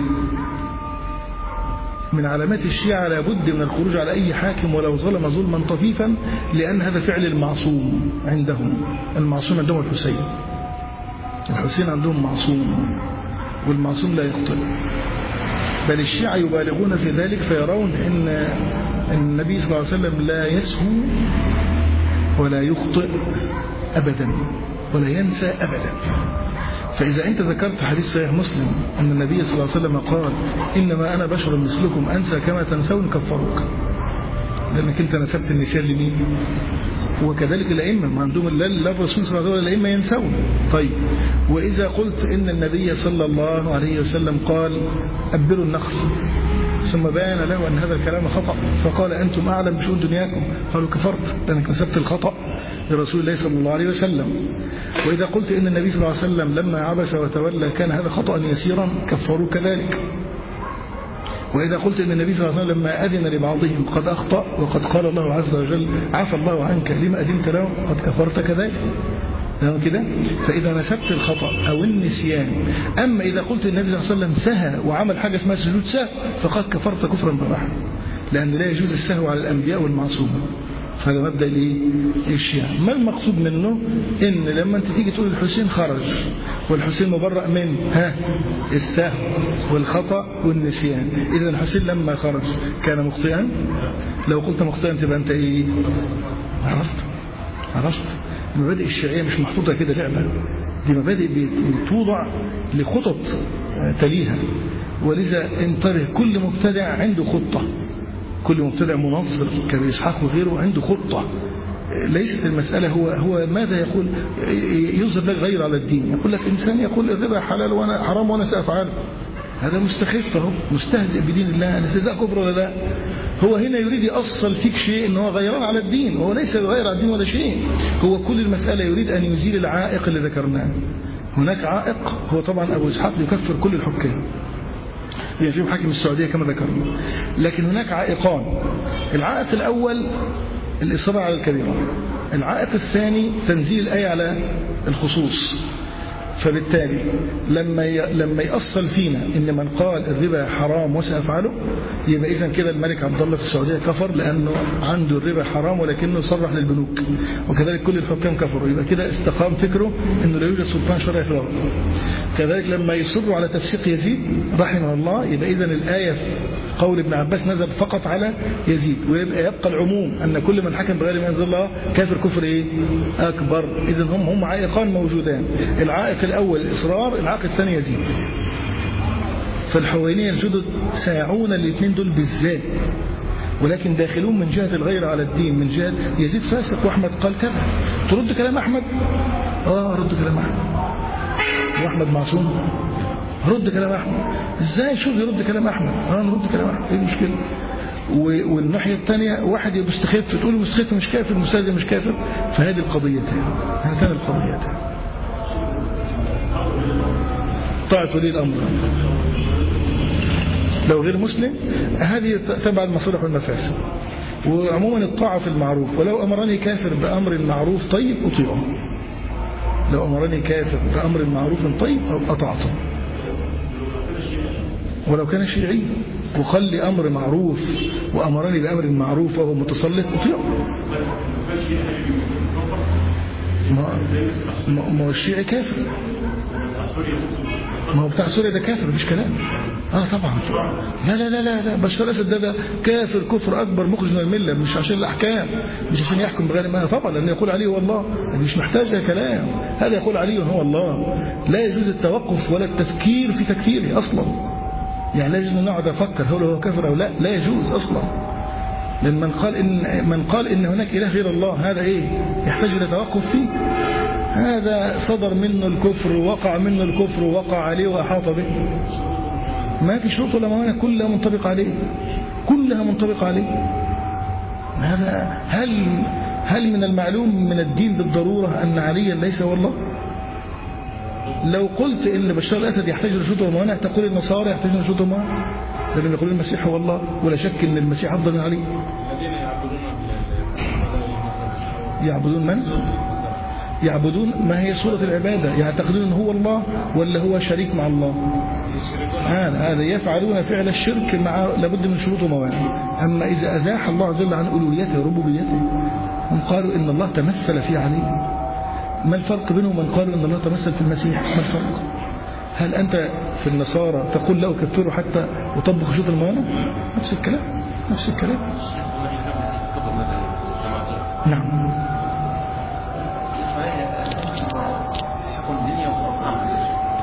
A: من علامات الشيعة لابد من الخروج على أي حاكم ولو ظلم ظلما طفيفا، لأن هذا فعل المعصوم عندهم. المعصوم عندهم الحسين، الحسين عندهم معصوم، والمعصوم لا يخطئ. بل الشيعة يبالغون في ذلك فيرون أن النبي صلى الله عليه وسلم لا يسهو ولا يخطئ أبدا ولا ينسى أبدا. فإذا أنت ذكرت حديث صحيح مسلم أن النبي صلى الله عليه وسلم قال إنما أنا بشر مثلكم أنسى كما تنسون كفروك، لأنك أنت نسبت النسيان لمين؟ وكذلك الأئمة ما عندهم لا الرسول صلى الله عليه وسلم الأئمة ينسون. طيب وإذا قلت إن النبي صلى الله عليه وسلم قال أبروا النخل ثم بان له أن هذا الكلام خطأ فقال أنتم أعلم بشؤون دنياكم، قالوا كفرت لأنك نسبت الخطأ لرسول الله صلى الله عليه وسلم. وإذا قلت إن النبي صلى الله عليه وسلم لما عبس وتولى كان هذا خطأ يسيرا كفروا كذلك. وإذا قلت إن النبي صلى الله عليه وسلم لما أذن لبعضهم قد أخطأ وقد قال الله عز وجل عفى الله عنك لما أذنت له قد كفرت كذلك. تمام كده؟ فإذا نسبت الخطأ أو النسيان. أما إذا قلت النبي صلى الله عليه وسلم سهى وعمل حاجة اسمها سجود سهو فقد كفرت كفرا بواحا، لأن لا يجوز السهو على الأنبياء والمعصومين. هذا مبدأ الايه؟ الشيعة. ما المقصود منه؟ إن لما أنت تيجي تقول الحسين خرج والحسين مبرأ من ها السهو والخطأ والنسيان، إذا الحسين لما خرج كان مخطئا؟ لو قلت مخطئا تبقى أنت إيه؟ عرفت؟ عرفت؟ المبادئ الشيعية مش محطوطة كده لعبة، دي مبادئ بتوضع لخطط تليها. ولذا انتبه كل مبتدع عنده خطة، كل مبتدع منظر كإسحاق وغيره عنده خطة. ليست المسألة هو هو ماذا يقول يظهر لك غير على الدين. يقول لك إنسان يقول الربا حلال وأنا حرام وأنا سأفعله، هذا مستخف اهو، مستهزئ بدين الله، الاستهزاء كفر ولا لا؟ هو هنا يريد يأصل فيك شيء إنه هو غيران على الدين، وهو ليس غير على الدين ولا شيء. هو كل المسألة يريد أن يزيل العائق اللي ذكرناه. هناك عائق هو طبعا أبو إسحاق يكفر كل الحكام، يعني فيهم حاكم السعودية كما ذكرنا، لكن هناك عائقان. العائق الأول الإصرار على الكبيرة، العائق الثاني تنزيل الآية على الخصوص. فبالتالي لما لما يأصل فينا إن من قال الربا حرام وسأفعله يبقى إذن كده الملك عبد الله في السعودية كفر لأنه عنده الربا حرام ولكنه صرح للبنوك، وكذلك كل الحكام كفروا، يبقى كده استقام فكره إنه لا يوجد سلطان شرعي في الأرض. كذلك لما يصروا على تفسيق يزيد رحمه الله يبقى إذن الآية في قول ابن عباس نزل فقط على يزيد، ويبقى يبقى العموم أن كل من حكم بغير ما أنزل الله كافر كفر إيه؟ أكبر. إذن هم هم عائقان موجودان، العائق الأول الإصرار، العائق الثاني يزيد. فالحوينية الجدد ساعون الاثنين دول بالذات، ولكن داخلون من جهة الغير على الدين، من جهة يزيد فاسق وأحمد قال كذا. ترد كلام أحمد؟ آه رد كلام أحمد. وأحمد معصوم؟ رد كلام أحمد. إزاي شوف يرد كلام أحمد؟ آه نرد كلام أحمد، إيه المشكلة؟ والناحية الثانية واحد يستخف تقول مستخف مش كافر، مستهزئ مش كافر. فهذه القضيتين، هاتان القضيتين. طاعة ولي الأمر لو غير مسلم هذه تبع المصالح والمفاسد. وعموما الطاعة في المعروف، ولو أمرني كافر بأمر معروف طيب أطيعه، لو أمرني كافر بأمر معروف طيب أطعته، ولو كان شيعي وقال لي أمر معروف وأمرني بأمر معروف وهو متسلط أطيعه. ما ما هو الشيعي كافر، ما هو بتاع سوريا ده كافر مفيش كلام. اه طبعا لا لا لا لا, لا. بشار الأسد ده, ده كافر كفر أكبر مخرج من الملة، مش عشان الأحكام، مش عشان يحكم بغير ما طبعا، لأنه يقول عليه هو الله، مش محتاج كلام، هذا يقول عليه هو الله. لا يجوز التوقف ولا التفكير في تكفيره أصلا، يعني لا يجوز أن نقعد أفكر هل هو كافر أو لا، لا يجوز أصلا. لأن من قال إن من قال إن هناك إله غير الله هذا إيه يحتاج إلى توقف فيه، هذا صدر منه الكفر ووقع منه الكفر ووقع عليه وأحاط به، ما في شروط ولا موانع، كلها منطبقة عليه، كلها منطبقة عليه. هذا هل هل من المعلوم من الدين بالضرورة أن عليا ليس هو الله؟ لو قلت إن بشار الأسد يحتاج لشروط وموانع تقول النصارى يحتاج لشروط وموانع، لأنهم يقولون المسيح هو الله، ولا شك إن المسيح أفضل من علي. يعبدون من؟ يعبدون ما هي صورة العبادة، يعتقدون أنه هو الله ولا هو شريك مع الله. هذا هذا يفعلون فعل الشرك مع لابد من شروط وموانع. أما إذا أزاح الله عز وجل عن ألوهيته وربوبيته، هم قالوا إن الله تمثل في علي. ما الفرق بينهم من قالوا إن الله تمثل في المسيح؟ ما الفرق؟ هل أنت في النصارى تقول له كفروا حتى وطبق شروط الموانع؟ نفس الكلام، نفس الكلام. نعم.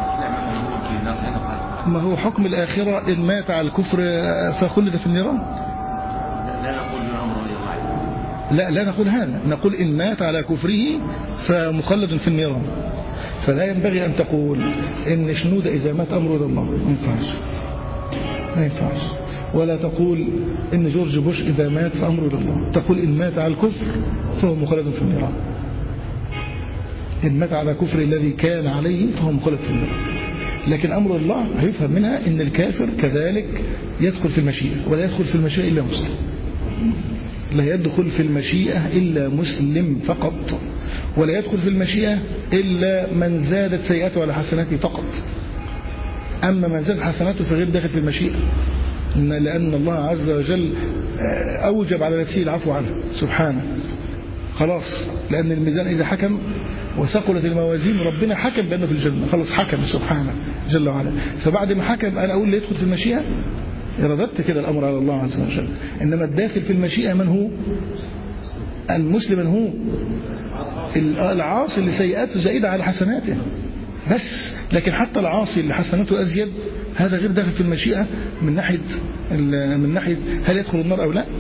A: ما هو حكم الآخرة إن مات على الكفر فخلد في النيران.
B: لا نقول أمر الله.
A: لا لا نقول هذا، نقول إن مات على كفره فمخلد في النيران. فلا ينبغي أن تقول إن شنودة إذا مات أمر الله، ما ينفعش ما ينفعش. ولا تقول إن جورج بوش إذا مات فأمر الله، تقول إن مات على الكفر فهو مخلد في النيران. إن مات على كفر الذي كان عليه فهو مخلد في النيران. لكن أمر الله هيفهم منها إن الكافر كذلك يدخل في المشيئة، ولا يدخل في المشيئة إلا مسلم. لا يدخل في المشيئة إلا مسلم فقط، ولا يدخل في المشيئة إلا من زادت سيئته على حسناته فقط. أما من زادت حسناته فغير داخل في المشيئة، لأن الله عز وجل أوجب على نفسه العفو عنه سبحانه. خلاص، لأن الميزان إذا حكم وثقلت الموازين ربنا حكم بأنه في الجنة، خلاص حكم سبحانه جل وعلا. فبعد ما حكم أنا أقول لي يدخل في المشيئة، رددت كده الأمر على الله عز وجل. إنما الداخل في المشيئة من هو؟ المسلم من هو؟ العاصي اللي سيئاته زائدة على حسناته بس. لكن حتى العاصي اللي حسناته أزيد هذا غير داخل في المشيئة من ناحية من ناحية هل يدخل النار أو لا.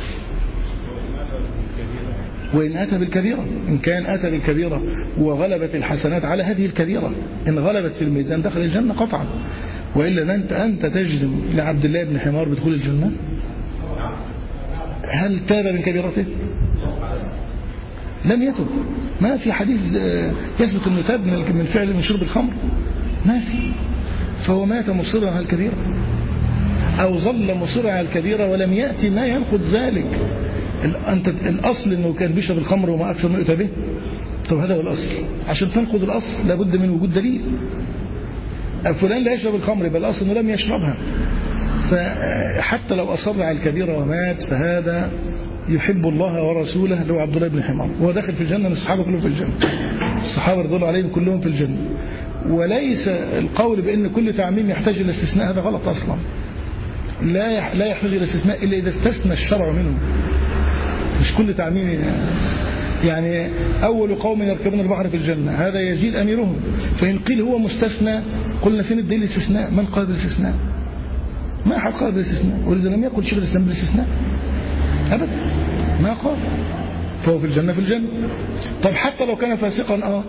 A: وإن أتى بالكبيرة، إن كان أتى بالكبيرة وغلبت الحسنات على هذه الكبيرة، إن غلبت في الميزان دخل الجنة قطعا. وإلا أنت أنت تجزم لعبد الله بن حمار بدخول الجنة؟ هل تاب من كبيرته؟ لم يتب. ما في حديث يثبت أنه تاب من فعل من شرب الخمر، ما في. فهو مات مصرا على الكبيرة، أو ظل مصرا على الكبيرة ولم يأتي ما ينقض ذلك. أنت الأصل أنه كان بيشرب الخمر وما أكثر من يؤتى به. طب هذا هو الأصل. عشان تنقض الأصل لابد من وجود دليل. فلان لا يشرب الخمر يبقى الأصل أنه لم يشربها. فحتى لو أصر على الكبيرة ومات فهذا يحب الله ورسوله. لو عبد الله بن حمار وهو داخل في الجنة، الصحابة كلهم في الجنة، الصحابة رضي الله عليهم كلهم في الجنة. وليس القول بأن كل تعميم يحتاج إلى استثناء، هذا غلط أصلا. لا لا يحتاج إلى استثناء إلا إذا استثنى الشرع منه. مش كل تعميم. يعني أول قوم يركبون البحر في الجنة هذا يزيد أميرهم، فإن قيل هو مستثنى قلنا فين الدليل الاستثناء؟ من قال بالاستثناء؟ ما أحد قال بالاستثناء، ولذا لم يقل شيخ الإسلام بالاستثناء أبدا، ما قال. فهو في الجنة في الجنة. طب حتى لو كان فاسقا آه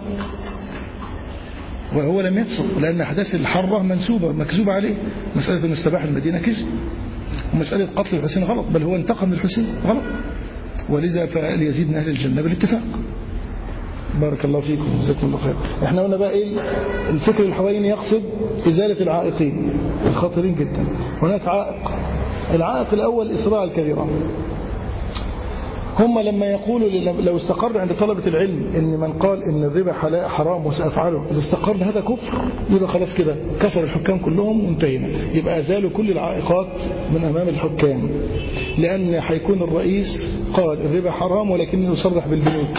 A: وهو لم يفسق، لأن أحداث الحرة منسوبة مكذوبة عليه. مسألة أن استباح المدينة كذب، ومسألة قتل الحسين غلط، بل هو انتقم من الحسين غلط. ولذا فليزيد من أهل الجنة بالاتفاق. بارك الله فيكم وجزاكم الله خير. احنا قلنا بقى ايه الفكر الحواليني يقصد إزالة العائقين الخطيرين جدا. هناك عائق، العائق الأول إسراع الكبيرة. هم لما يقولوا لو استقر عند طلبة العلم ان من قال ان الربا حرام وسأفعله اذا استقر هذا كفر، يبقى خلاص كده كفر الحكام كلهم وانتهينا. يبقى أزالوا كل العائقات من أمام الحكام، لأن حيكون الرئيس قال الربا حرام ولكنه يصرح بالبنوك،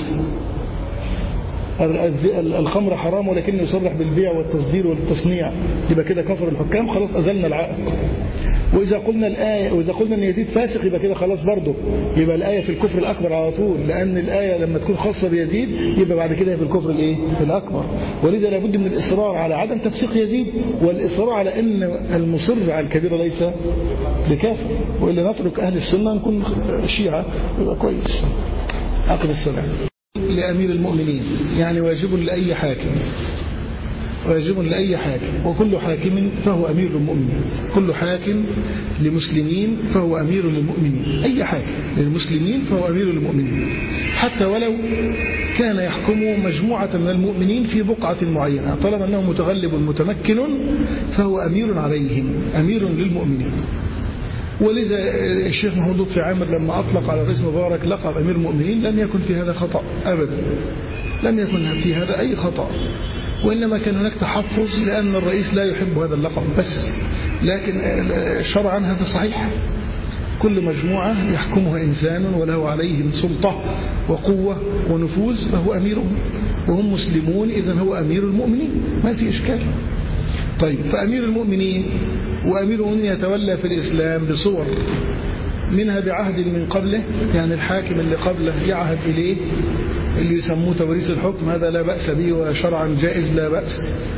A: الخمر حرام ولكنه يصرح بالبيع والتصدير والتصنيع، يبقى كده كفر الحكام، خلاص أزلنا العائق. وإذا قلنا الآية وإذا قلنا أن يزيد فاسق يبقى كده خلاص برضه، يبقى الآية في الكفر الأكبر على طول، لأن الآية لما تكون خاصة بيزيد يبقى بعد كده في الكفر الإيه؟ الأكبر. ولذا لابد من الإصرار على عدم تفسيق يزيد، والإصرار على أن المصر على الكبيرة ليس بكافر، وإلا نترك أهل السنة نكون شيعة يبقى كويس. عقد السلام لأمير المؤمنين، يعني واجب لأي حاكم، واجب لأي حاكم، وكل حاكم فهو أمير المؤمنين. كل حاكم لمسلمين فهو أمير للمؤمنين. أي حاكم للمسلمين فهو أمير المؤمنين، حتى ولو كان يحكم مجموعة من المؤمنين في بقعة معينة، طالما أنه متغلب متمكن فهو أمير عليهم، أمير للمؤمنين. ولذا الشيخ محمود لطفي عامر لما أطلق على الرئيس مبارك لقب أمير المؤمنين لم يكن في هذا خطأ أبدا، لم يكن في هذا أي خطأ، وإنما كان هناك تحفظ لأن الرئيس لا يحب هذا اللقب بس، لكن شرعا هذا صحيح. كل مجموعة يحكمها إنسان وله عليهم سلطة وقوة ونفوذ فهو أميرهم، وهم مسلمون، إذن هو أمير المؤمنين، ما في إشكال. طيب، فأمير المؤمنين وأمير المؤمنين يتولى في الإسلام بصور، منها بعهد من قبله، يعني الحاكم اللي قبله يعهد إليه، اللي يسموه توريث الحكم، هذا لا بأس به وشرعا جائز لا بأس.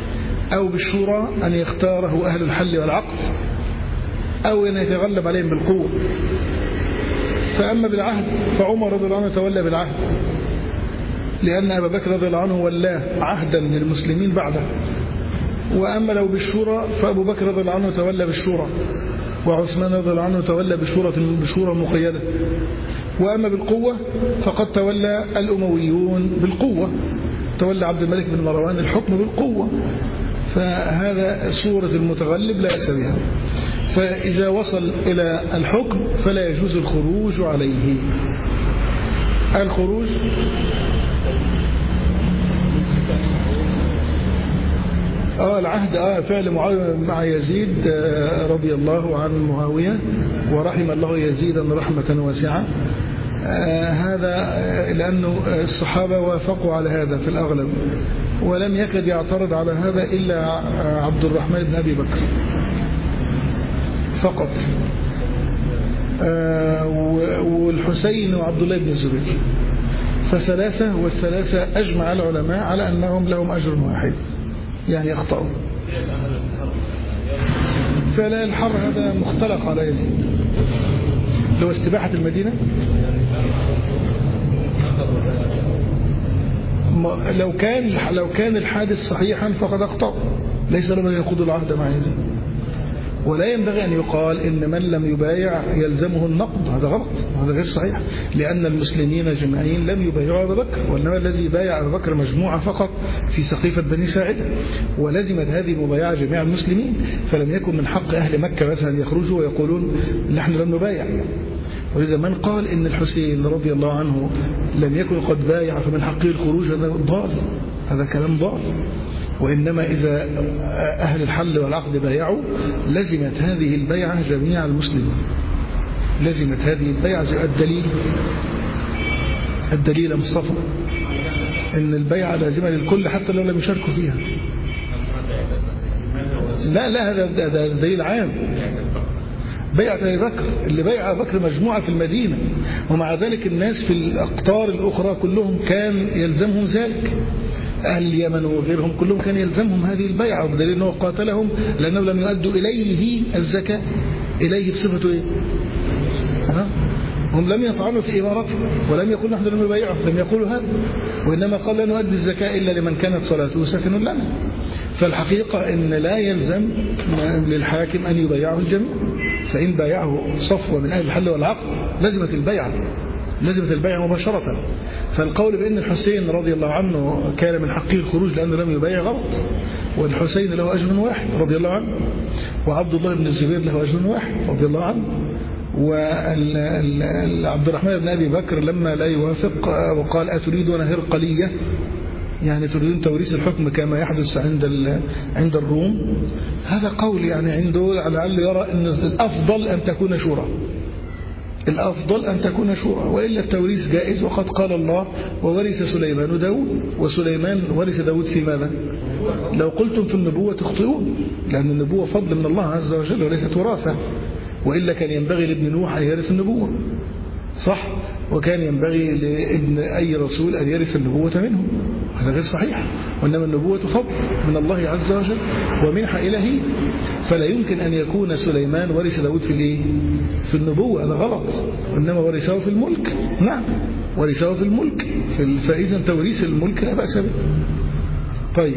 A: أو بالشورى أن يختاره أهل الحل والعقد، أو أن يتغلب عليهم بالقوة. فأما بالعهد فعمر رضي الله عنه تولى بالعهد، لأن أبا بكر رضي الله عنه ولاه عهدا للمسلمين بعده. وأما لو بالشورى فأبو بكر رضي الله عنه تولى بالشورى، وعثمان رضي الله عنه تولى بشورى بشورى مقيدة. وأما بالقوة فقد تولى الأمويون بالقوة، تولى عبد الملك بن مروان الحكم بالقوة، فهذا صورة المتغلب لا يأس بها. فإذا وصل إلى الحكم فلا يجوز الخروج عليه. الخروج آه العهد آه فعل مع يزيد آه رضي الله عن معاوية، ورحم الله يزيدا رحمة واسعة. آه هذا آه لأنه الصحابة وافقوا على هذا في الأغلب، ولم يكد يعترض على هذا إلا عبد الرحمن بن أبي بكر فقط، آه والحسين وعبد الله بن الزبير، فثلاثة، والثلاثة أجمع العلماء على أنهم لهم أجر واحد، يعني يخطئوا. فلا الحر هذا مختلق على يزيد، لو استباحة المدينة لو كان لو كان الحادث صحيحا فقد أخطأ، ليس لمن ينقض العهد مع يزيد. ولا ينبغي أن يقال إن من لم يبايع يلزمه النقض، هذا غلط، هذا غير صحيح، لأن المسلمين جميعين لم يبايعوا أبا بكر، وإنما الذي بايع أبا بكر مجموعة فقط في سقيفة بني ساعدة، ولزمت هذه المبايعة جميع المسلمين. فلم يكن من حق أهل مكة مثلا يخرجوا ويقولون نحن لم نبايع. ولذا من قال إن الحسين رضي الله عنه لم يكن قد بايع فمن حقه الخروج، هذا ضال، هذا كلام ضال. وإنما إذا أهل الحل والعقد بايعوا لزمت هذه البيعة جميع المسلمين، لزمت هذه البيعة. الدليل الدليل يا مصطفى إن البيعة لازمة للكل حتى لو لم يشاركوا فيها. لا لا هذا دليل عام. بيعة أبي بكر، اللي بيع أبي بكر مجموعة في المدينة، ومع ذلك الناس في الأقطار الأخرى كلهم كان يلزمهم ذلك، أهل اليمن وغيرهم كلهم كان يلزمهم هذه البيعة، وبدليل أنه قاتلهم لأنهم لم يؤدوا إليه الزكاة. إليه بصفته إيه؟ ها؟ هم لم يطعنوا في إمارته ولم يقولوا نحن لم نبايعه، لم يقولوا هذا، وإنما قال لا نؤدي الزكاة إلا لمن كانت صلاته سكن لنا. فالحقيقة إن لا يلزم للحاكم أن يبايعه الجميع، فإن بايعه صفوة من أهل الحل والعقد لزمت البيعة، لزمت البيع مباشرة. فالقول بأن الحسين رضي الله عنه كان من حقه الخروج لأنه لم يبايع غلط، والحسين له أجر واحد رضي الله عنه، وعبد الله بن الزبير له أجر واحد رضي الله عنه، وعبد الرحمن بن أبي بكر لما لا يوافق وقال أتريدون هرقلية، يعني تريدون توريث الحكم كما يحدث عند عند الروم، هذا قول يعني عنده لعله يرى أن الأفضل أن تكون شورى، الأفضل أن تكون شورى، وإلا التوريث جائز. وقد قال الله وورث سليمان داود، وسليمان ورث داود في ماذا؟ لو قلتم في النبوة تخطئون، لأن النبوة فضل من الله عز وجل وليست وراثة، وإلا كان ينبغي لابن نوح أن يرث النبوة، صح؟ وكان ينبغي لابن أي رسول أن يرث النبوة منه، هذا غير صحيح. وإنما النبوة فضل من الله عز وجل ومنحة إلهي، فلا يمكن أن يكون سليمان ورث داود في الإيه؟ في النبوة، هذا غلط، وإنما ورثه في الملك. نعم ورثه في الملك، فإذا توريث الملك لا بأس به. طيب،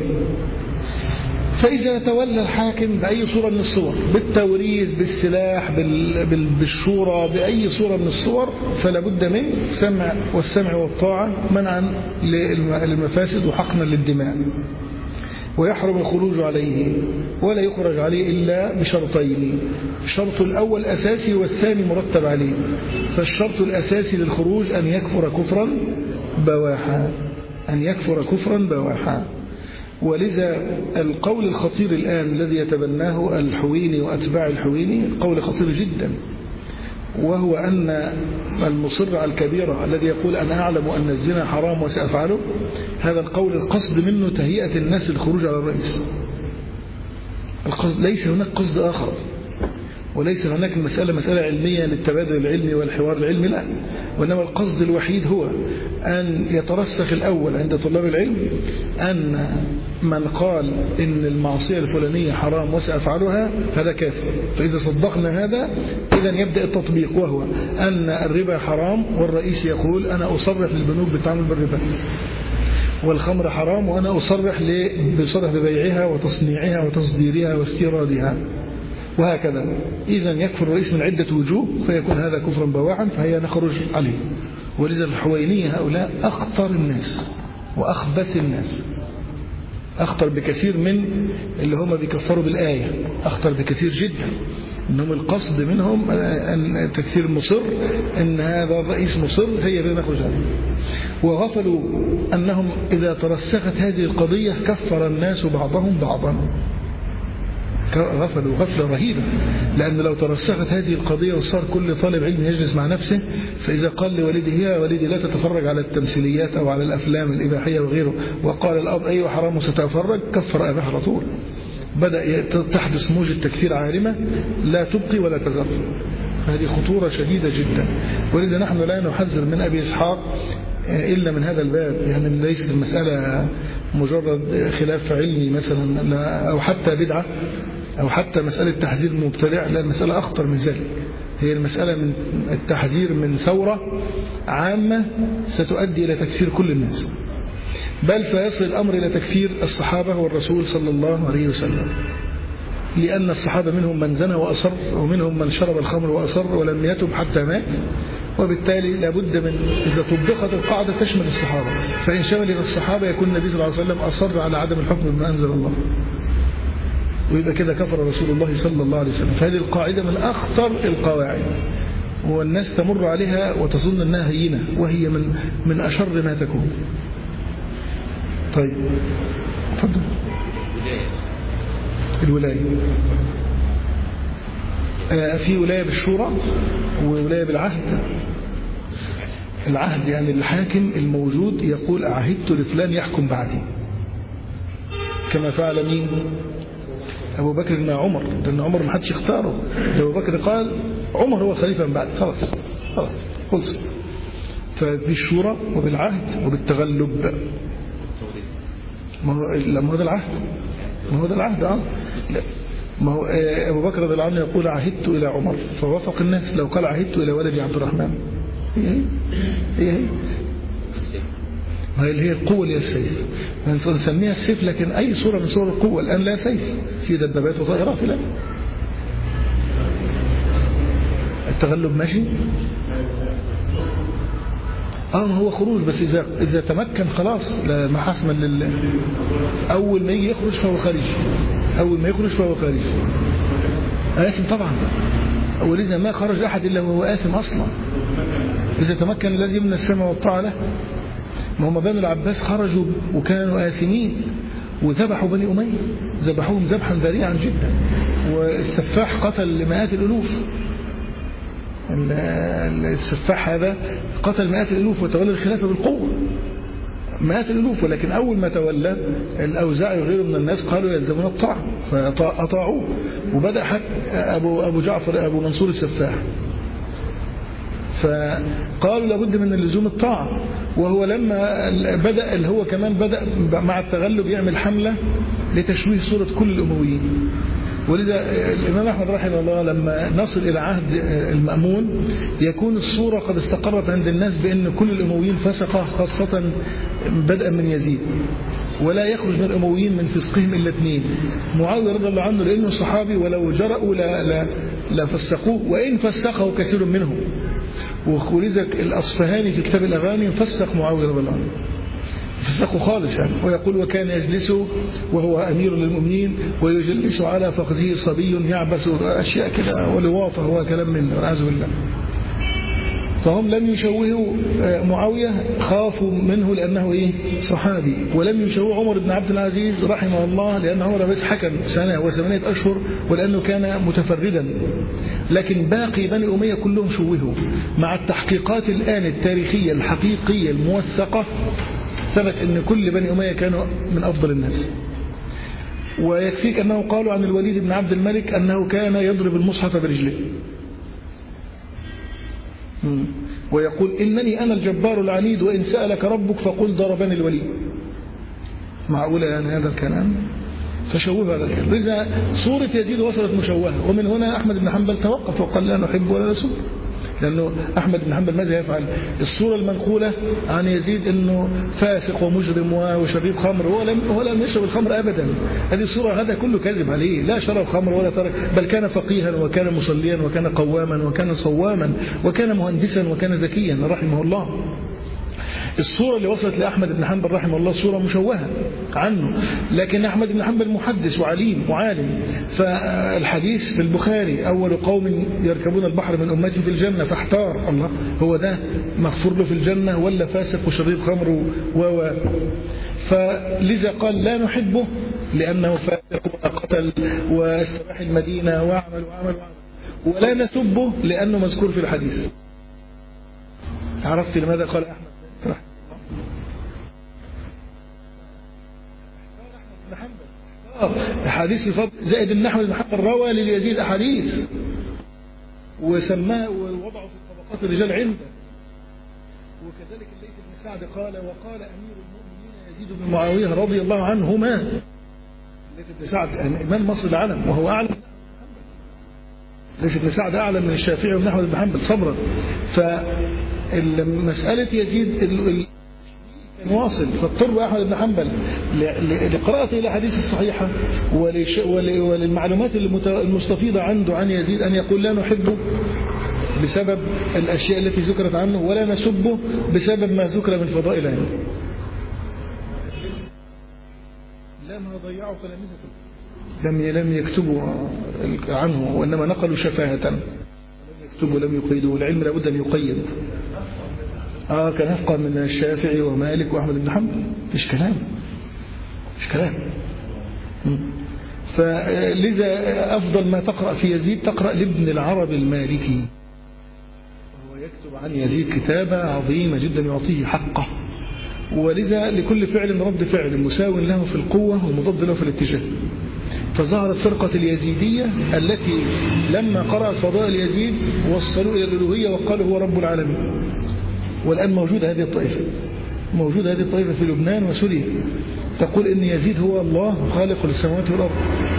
A: فإذا تولى الحاكم بأي صورة من الصور، بالتوريث، بالسلاح، بالشورى، بأي صورة من الصور، فلا بد من سمع والسمع والطاعة منعا للمفاسد وحقنا للدماء. ويحرم الخروج عليه، ولا يخرج عليه إلا بشرطين، الشرط الأول أساسي والثاني مرتب عليه. فالشرط الأساسي للخروج أن يكفر كفرا بواحا، أن يكفر كفرا بواحا. ولذا القول الخطير الآن الذي يتبناه الحويني وأتباع الحويني قول خطير جدا، وهو أن المصر على الكبيرة الذي يقول أنا أعلم أن الزنا حرام وسأفعله، هذا القول القصد منه تهيئة الناس للخروج على الرئيس. القصد ليس هناك قصد آخر، وليس هناك مسألة مسألة علمية للتبادل العلمي والحوار العلمي، لا، وإنما القصد الوحيد هو أن يترسخ الأول عند طلاب العلم أن من قال إن المعصية الفلانية حرام وسأفعلها هذا كافر. فإذا صدقنا هذا إذن يبدأ التطبيق، وهو أن الربا حرام والرئيس يقول أنا أصرح للبنوك بالتعامل بالربا، والخمر حرام وأنا أصرح بصرح ببيعها وتصنيعها وتصديرها واستيرادها، وهكذا. إذن يكفر الرئيس من عدة وجوه، فيكون هذا كفرا بواحا، فهي نخرج عليه. ولذا الحوينية هؤلاء أخطر الناس وأخبث الناس، أخطر بكثير من اللي هم بيكفروا بالآية، أخطر بكثير جدا. إنهم القصد منهم أن تكثير مصر، أن هذا الرئيس مصر، هي بين نخرج عليه. وغفلوا أنهم إذا ترسخت هذه القضية كفر الناس بعضهم بعضا. غفلوا غفلة رهيبة، لأن لو ترسخت هذه القضية وصار كل طالب علم يجلس مع نفسه، فإذا قال لوالده يا والدي لا تتفرج على التمثيليات أو على الأفلام الإباحية وغيره، وقال الأب أيوة حرام وستتفرج، كفر أباه على طول. بدأ تحدث موجة تكفير عارمة لا تبقي ولا تذر. هذه خطورة شديدة جدا. ولذا نحن لا نحذر من أبي إسحاق إلا من هذا الباب، يعني ليست المسألة مجرد خلاف علمي مثلا أو حتى بدعة أو حتى مسألة تحذير مبتدع، لا، المسألة أخطر من ذلك. هي المسألة من التحذير من ثورة عامة ستؤدي إلى تكفير كل الناس، بل سيصل الأمر إلى تكفير الصحابة والرسول صلى الله عليه وسلم، لأن الصحابة منهم من زنى وأصر، ومنهم من شرب الخمر وأصر ولم يتب حتى مات. وبالتالي لابد من إذا طبقت القاعدة تشمل الصحابة، فإن شمل الصحابة يكون النبي صلى الله عليه وسلم أصر على عدم الحكم بما أنزل الله، ويبقى كده كفر رسول الله صلى الله عليه وسلم. فهذه القاعدة من أخطر القواعد، والناس تمر عليها وتظن أنها هينة، وهي من من أشر ما تكون. طيب تفضل. الولاية آه في ولاية بالشورى وولاية بالعهد. العهد يعني الحاكم الموجود يقول أعهدت لفلان يحكم بعدي، كما فعل مين؟ أبو بكر مع عمر، لأن عمر ما حدش اختاره، أبو بكر قال عمر هو الخليفة من بعد، خلاص خلاص خلص. فبالشورى وبالعهد وبالتغلب. ما هو لما هذا العهد ما هو ده العهد اه لا. ما هو أبو بكر رضي الله عنه يقول عهدت إلى عمر فوافق الناس، لو قال عهدت إلى ولدي عبد الرحمن هي هي هي هي ما هي اللي هي القوة اللي هي السيف، نسميها السيف، لكن أي صورة من صور القوة الآن لا سيف، في دبابات وطائرات. لا، التغلب ماشي اه ما هو خروج، بس إذا إذا تمكن خلاص لا محاسما لله. أول ما يجي يخرج فهو خارج، أول ما يخرج فهو خارج آثم طبعا. ولذا ما خرج أحد إلا وهو آثم أصلا، إذا تمكن الذي من السماء والطاعة له. ما هم بني العباس خرجوا وكانوا آثمين وذبحوا بني أمية، ذبحوهم ذبحا ذريعا جدا، والسفاح قتل مئات الألوف. السفاح هذا قتل مئات الألوف وتولى الخلافة بالقوة، مئات الألوف. ولكن أول ما تولى الأوزاعي وغيره من الناس قالوا يلزمون الطاعة فأطاعوه، وبدأ حتى أبو, أبو جعفر أبو منصور السفاح فقالوا لابد من اللزوم الطاعة. وهو لما بدأ اللي هو كمان بدأ مع التغلب يعمل حملة لتشويه صورة كل الأمويين. ولذا الإمام أحمد رحمه الله لما نصل إلى عهد المأمون يكون الصورة قد استقرت عند الناس بأن كل الأمويين فسقة، خاصة بدءا من يزيد، ولا يخرج من الأمويين من فسقهم إلا اثنين، معاوية رضي الله عنه لأنه صحابي ولو جرأوا لا, لا, لا فسقوه، وإن فسقه كثير منهم. ولذا الأصفهاني في كتاب الأغاني فسق معاوية رضي الله عنه، فسقه خالص يعني. ويقول وكان يجلس وهو أمير للمؤمنين ويجلس على فخذه صبي يعبس، أشياء كده ولواطة، هو كلام منه والعياذ بالله. فهم لم يشوهوا معاوية، خافوا منه لأنه إيه صحابي، ولم يشوهوا عمر بن عبد العزيز رحمه الله لأن عمر بس حكم سنة وثمانية أشهر ولأنه كان متفردا. لكن باقي بني أمية كلهم شوهوا. مع التحقيقات الآن التاريخية الحقيقية الموثقة ثبت أن كل بني أمية كانوا من أفضل الناس. ويكفيك أنه قالوا عن الوليد بن عبد الملك أنه كان يضرب المصحف برجله، ويقول إنني أنا الجبار العنيد وإن سألك ربك فقل ضربني الوليد. معقولة يعني هذا الكلام؟ فشوه هذا الكلام. لذا صورة يزيد وصلت مشوهة، ومن هنا أحمد بن حنبل توقف وقال لا نحب ولا نسب، لأنه أحمد بن حنبل ماذا يفعل؟ الصورة المنقولة عن يزيد أنه فاسق ومجرم وشريب خمر، هو لم, هو لم يشرب الخمر أبدا. هذه الصورة هذا كله كذب عليه، لا شرب خمر ولا ترك، بل كان فقيها وكان مصليا وكان قواما وكان صواما وكان مهندسا وكان ذكيا رحمه الله. الصورة اللي وصلت لأحمد بن حنبل رحمه الله صورة مشوهة عنه، لكن أحمد بن حنبل محدث وعليم وعالم. فالحديث في البخاري أول قوم يركبون البحر من أمتي في الجنة، فاحتار الله هو ده مغفور له في الجنة ولا فاسق وشريب خمر و فلذا قال لا نحبه لأنه فاسق وقتل واستباح المدينة وعمل وعمل وعمل، ولا نسبه لأنه مذكور في الحديث. عرفت لماذا قال أحمد أحاديث الفضل، زائد أن أحمد بن حنبل روى لليزيد أحاديث وسماه ووضعه في طبقات الرجال عنده. وكذلك الليث بن سعد قال وقال أمير المؤمنين يزيد بن معاوية رضي الله عنهما. الليث بن سعد إمام مصر العالم وهو أعلم، الليث بن سعد أعلم من الشافعي ومن أحمد بن حنبل صبرا. فمسألة يزيد كان واصل، فاضطر أحمد بن حنبل لقراءته الأحاديث الصحيحة وللمعلومات المستفيضة عنده عن يزيد أن يقول لا نحبه بسبب الأشياء التي ذكرت عنه ولا نسبه بسبب ما ذكر من فضائل عنده. لم ضيعوا تلامذته، لم لم يكتبوا عنه وإنما نقلوا شفاهة، لم يكتبوا لم يقيدوا. العلم لابد أن يقيد. آه كان أفقه من الشافعي ومالك وأحمد بن حنبل، مش كلام مش كلام. فلذا أفضل ما تقرأ في يزيد تقرأ لابن العربي المالكي، وهو يكتب عن يزيد كتابة عظيمة جدا يعطيه حقه. ولذا لكل فعل رد فعل مساو له في القوة ومضاد له في الاتجاه. فظهرت فرقة اليزيدية التي لما قرأت فضائل يزيد وصلوا إلى الألوهية وقالوا هو رب العالمين. والآن موجودة هذه الطائفة، موجودة هذه الطائفة في لبنان وسوريا، تقول إن يزيد هو الله خالق للسماوات والأرض.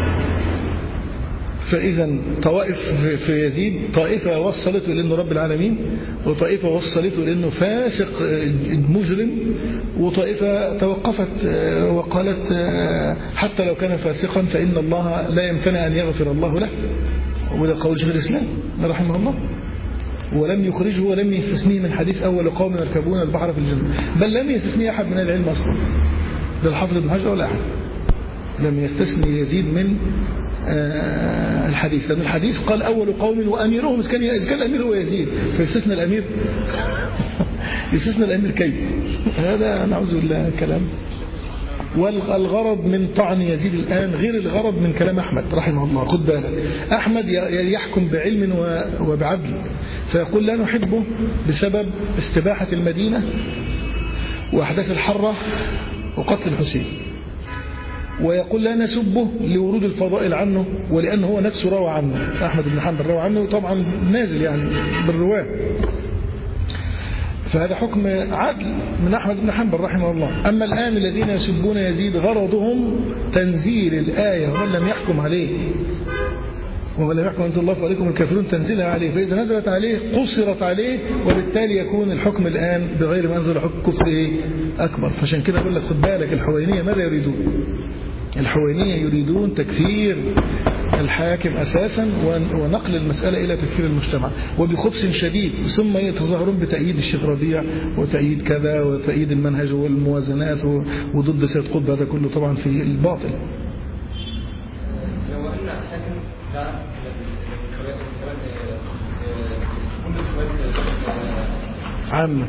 A: فإذا طوائف في يزيد، طائفة وصلته لأنه رب العالمين، وطائفة وصلته لأنه فاسق مجرم، وطائفة توقفت وقالت حتى لو كان فاسقا فإن الله لا يمتنع أن يغفر الله له. وده قول شيخ الإسلام رحمه الله. ولم يخرجه ولم يستثنيه من حديث أول قوم يركبون البحر في الجنة، بل لم يستثني أحد من العلم أصلا، لا الحافظ ابن حجر ولا أحد لم يستثني يزيد من الحديث، لأن الحديث قال أول قوم وأميرهم، إذا كان الأمير هو يزيد فيستثنى الأمير يستثنى الأمير كيف؟ هذا نعوذ بالله كلام. والغرض من طعن يزيد الآن غير الغرض من كلام أحمد رحمه الله. خد بالك، أحمد يحكم بعلم وبعدل، فيقول لا نحبه بسبب استباحة المدينة وأحداث الحرة وقتل الحسين، ويقول لا نسبه لورود الفضائل عنه ولأنه هو نفسه روى عنه. أحمد بن حنبل روى عنه طبعا نازل يعني بالرواة، فهذا حكم عدل من أحمد بن حنبل رحمه الله. أما الآن الذين يسبون يزيد غرضهم تنزيل الآية ومن لم يحكم عليه ومن لم يحكم أنزل الله فعليكم الكافرون تنزلها عليه، فإذا نزلت عليه قصرت عليه، وبالتالي يكون الحكم الآن بغير ما أنزل حكم كفر أكبر. فعشان كده أقول لك خد بالك، الحوينية ماذا يريدون؟ الحوينية يريدون تكفير الحاكم أساسا ونقل المسألة إلى تكفير المجتمع وبخبث شديد، ثم يتظاهرون بتأييد الشيخ ربيع وتأييد كذا وتأييد المنهج والموازنات وضد سيد قطب. هذا كله طبعا في الباطل. عامة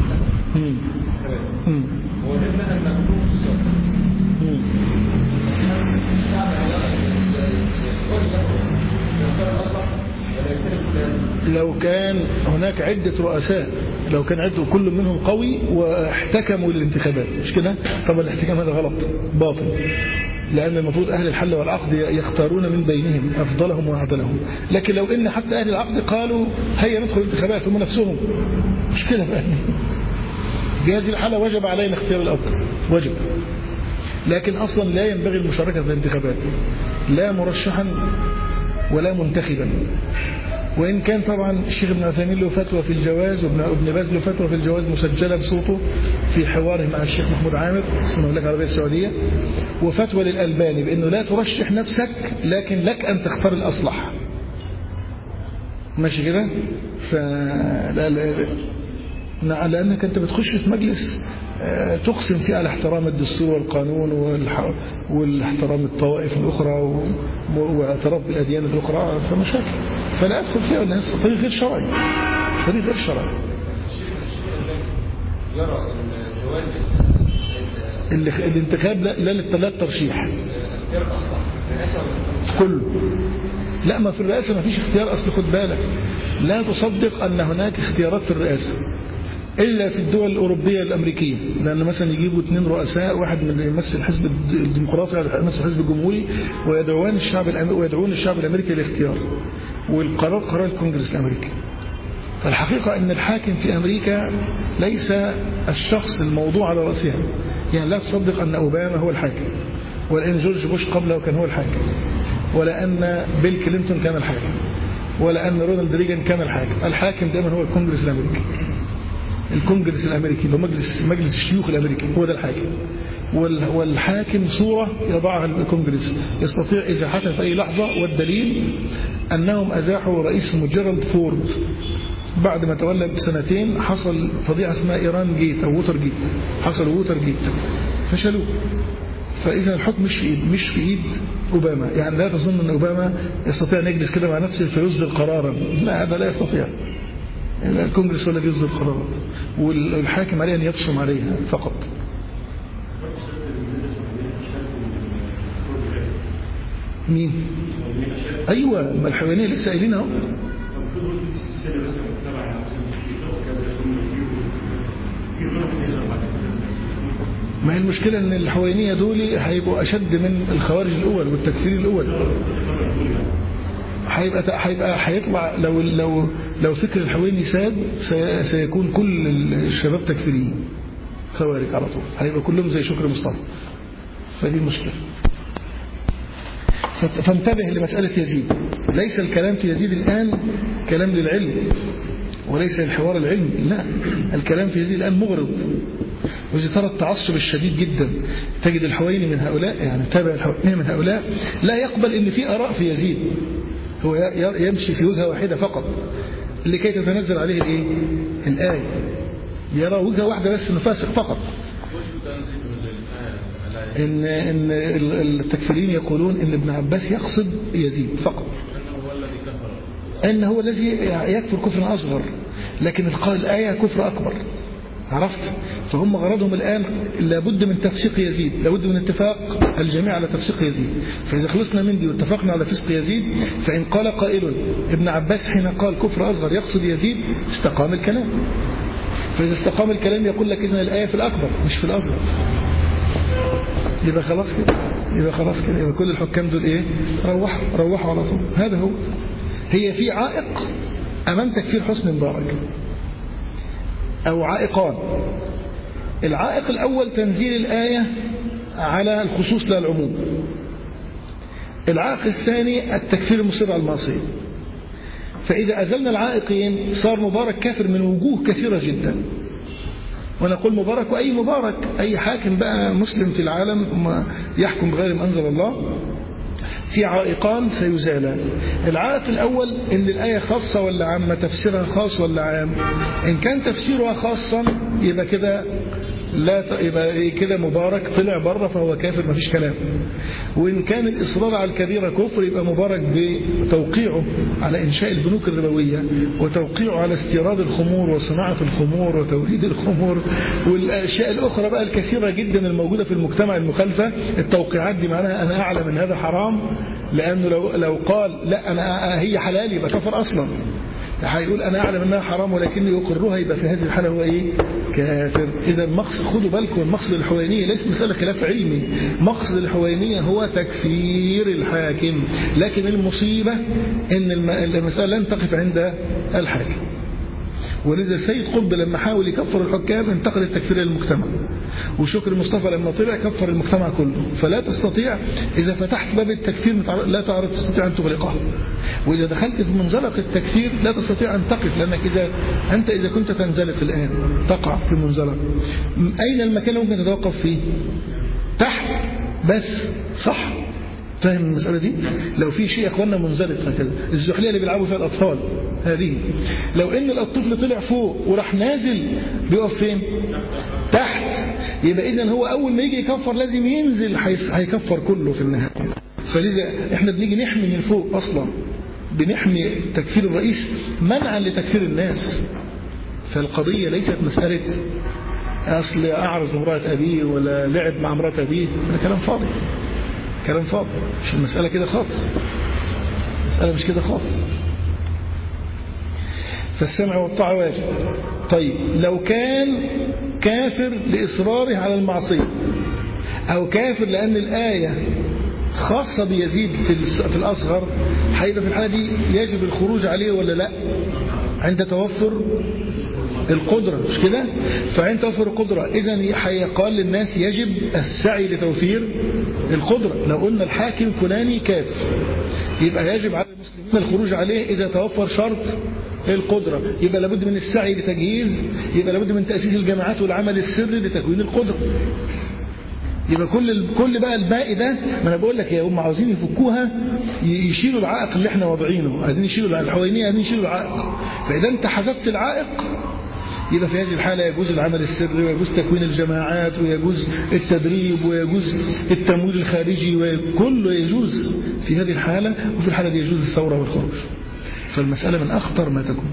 A: لو كان هناك عدة رؤساء، لو كان عدة كل منهم قوي واحتكموا للانتخابات، مش كده؟ طبعا الاحتكام هذا غلط باطل، لأن المفروض أهل الحل والعقد يختارون من بينهم أفضلهم وأعدلهم. لكن لو إن حتى أهل العقد قالوا هيا ندخل الانتخابات هم نفسهم، مشكلة بقى. بهذه الحالة وجب علينا اختيار الأفضل، وجب. لكن أصلا لا ينبغي المشاركة في الانتخابات، لا مرشحا ولا منتخبا. وإن كان طبعا الشيخ ابن عثيمين له فتوى في الجواز، وابن باز له فتوى في الجواز مسجلة بصوته في حواره مع الشيخ محمود عامر اسم المملكة العربية السعودية، وفتوى للألباني بأنه لا ترشح نفسك لكن لك أن تختار الأصلح. ماشي كده؟ ف لا لا لأنك أنت بتخش في مجلس تقسم فيه على احترام الدستور والقانون والاحترام الطوائف الأخرى واعتراف بالأديان الأخرى، فمشاكل. فلا أدخل فيها ولا طريق غير شرعي، طريق غير شرعي.
C: يرى ان جواز
A: الانتخاب لا للترشيح كله. لا، ما في الرئاسة ما فيش اختيار أصل. خد بالك، لا تصدق أن هناك اختيارات في الرئاسة إلا في الدول الأوروبية الأمريكية، لأن مثلا يجيبوا اثنين رؤساء، واحد من يمثل الحزب الديمقراطي واحد يمثل الحزب الجمهوري، ويدعون الشعب ويدعون الشعب الأمريكي للاختيار، والقرار قرار الكونجرس الأمريكي. فالحقيقة أن الحاكم في أمريكا ليس الشخص الموضوع على رأسها. يعني لا تصدق أن أوباما هو الحاكم، ولا أن جورج بوش قبله كان هو الحاكم، ولا أن بيل كلينتون كان الحاكم، ولا أن رونالد ريغان كان الحاكم. الحاكم دائما هو الكونجرس الأمريكي. الكونجرس الأمريكي هو مجلس مجلس الشيوخ الأمريكي، هو ده الحاكم. والحاكم صورة يضعها الكونجرس يستطيع إزاحتها في أي لحظة. والدليل أنهم أزاحوا رئيس جيرالد فورد بعد ما تولى بسنتين. حصل فضيحة اسمها إيران جيت أو ووتر جيت، حصل ووتر جيت فشلوه. فإذا الحكم مش في إيد مش في إيد أوباما. يعني لا تظن أن أوباما يستطيع أن يجلس كده مع نفسه فيصدر قرارا، لا، هذا لا يستطيع. الكونجرس هو الذي يصدر قرارات، والحاكم عليه أن يبصم عليها فقط. مين؟ أيوة، ما الحوانية لسه قايلين اهو. ما هي المشكلة ان الحوينية دول هيبقوا اشد من الخوارج الاول والتكفير الاول. هيبقى هيبقى هيطلع لو لو لو فكر الحويني ساد سيكون كل الشباب تكفيريين خوارج على طول، هيبقى كلهم زي شكري مصطفى. فدي المشكلة. فانتبه لمسألة يزيد. ليس الكلام في يزيد الآن كلام للعلم وليس الحوار العلمي، لا، الكلام في يزيد الآن مغرض. وإذا ترى التعصب الشديد جدا تجد الحويني من هؤلاء، يعني تابع الحويني من هؤلاء لا يقبل إن في آراء في يزيد، هو يمشي في وجهة واحدة فقط لكي تتنزل عليه الإيه؟ الآية. يرى وجهة واحدة بس إنه فاسق فقط. إن إن التكفيرين يقولون إن ابن عباس يقصد يزيد فقط، إن هو الذي يكفر كفرا أصغر، لكن الآية كفر أكبر. عرفت؟ فهم غرضهم الآن لابد من تفسيق يزيد، لابد من اتفاق الجميع على تفسيق يزيد. فإذا خلصنا من دي واتفقنا على فسق يزيد، فإن قال قائل ابن عباس حين قال كفر أصغر يقصد يزيد استقام الكلام. فإذا استقام الكلام يقول لك إذن الآية في الأكبر مش في الأصغر. يبقى خلاص كده، يبقى خلاص كده، يبقى كل الحكام دول إيه؟ روحوا روحوا على طول. هذا هو. هي في عائق أمام تكفير حسني مبارك أو عائقان. العائق الأول تنزيل الآية على الخصوص لا العموم. العائق الثاني التكفير المصر على المعصية. فإذا أزلنا العائقين صار مبارك كافر من وجوه كثيرة جدا. ونقول مبارك وأي مبارك، أي حاكم بقى مسلم في العالم يحكم بغير ما أنزل الله. في عائقان سيزالان. العائق الأول إن الآية خاصة ولا عامة، تفسيرها خاص ولا عام. إن كان تفسيرها خاصا يبقى كده لا يبقى كده مبارك طلع بره فهو كافر مفيش كلام. وإن كان الإصرار على الكبيرة كفر يبقى مبارك بتوقيعه على إنشاء البنوك الربوية وتوقيعه على استيراد الخمور وصناعة الخمور وتوريد الخمور والأشياء الأخرى بقى الكثيرة جدا الموجودة في المجتمع المخالفة. التوقيعات دي معناها أنا أعلم من هذا حرام، لأنه لو لو قال لا أنا هي حلال يبقى كفر أصلا. هيقول أنا أعلم أنها حرام ولكني أقرها، يبقى في هذه الحالة هو إيه؟ كافر. إذا المقصد، خدوا بالكم، المقصد الحوينية ليس مسألة خلاف علمي. مقصد الحوينية هو تكفير الحاكم، لكن المصيبة إن المسألة لن تقف عند الحاكم. ولذا السيد قطب لما حاول يكفر الحكام انتقل التكفير للمجتمع. وشكر مصطفى لما طلع كفر المجتمع كله. فلا تستطيع إذا فتحت باب التكفير لا تعرف تستطيع أن تغلقه، وإذا دخلت في منزلق التكفير لا تستطيع أن تقف، لأنك إذا أنت إذا كنت تنزلق الآن تقع في منزلق، أين المكان اللي ممكن تتوقف فيه؟ تحت بس، صح؟ فاهم المسألة دي؟ لو في شيء أخوانا منزلق هكذا، الزحلية اللي بيلعبوا فيها الأطفال هذه، لو إن الطفل طلع فوق وراح نازل بيقف فين؟ تحت. يبقى إذن هو أول ما يجي يكفر لازم ينزل، هيكفر كله في النهاية. فلذا إحنا بنيجي نحمي من فوق أصلا، بنحمي تكفير الرئيس منعا لتكفير الناس. فالقضية ليست مسألة أصل أعرض امرأة أبيه ولا لعب مع امرأة أبيه، ده كلام فاضي، كلام فاضي. مش المسألة كده خالص، المسألة مش كده خالص. فالسمع والطاعة واجب. طيب لو كان كافر لإصراره على المعصية، أو كافر لأن الآية خاصة بيزيد في الأصغر، هيبقى في الحالة دي يجب الخروج عليه ولا لا؟ عند توفر القدرة، مش كده؟ فعند توفر القدرة إذن هيقال للناس يجب السعي لتوفير القدرة. لو قلنا الحاكم فلاني كافر يبقى يجب على المسلمين الخروج عليه إذا توفر شرط القدرة، يبقى لابد من السعي لتجهيز، يبقى لابد من تأسيس الجماعات والعمل السري لتكوين القدرة. يبقى كل كل بقى الباقي ده، ما انا بقول لك يا هم عاوزين يفكوها، يشيلوا العائق اللي احنا واضعينه، عايزين يشيلوا الحوينيه، عايزين يشيلوا العائق. فاذا انت حذفت العائق يبقى في هذه الحالة يجوز العمل السري، ويجوز تكوين الجماعات، ويجوز التدريب، ويجوز التمويل الخارجي، وكله يجوز في هذه الحالة. وفي الحالة دي يجوز الثورة والخروج. فالمسألة من أخطر ما تكون.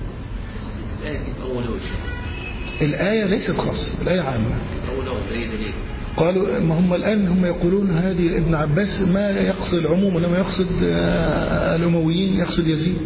A: الآية ليست خاصة، الآية عامة. قالوا ما هم الآن هم يقولون هذه ابن عباس ما يقصد العموم ولما يقصد الأمويين، يقصد يزيد.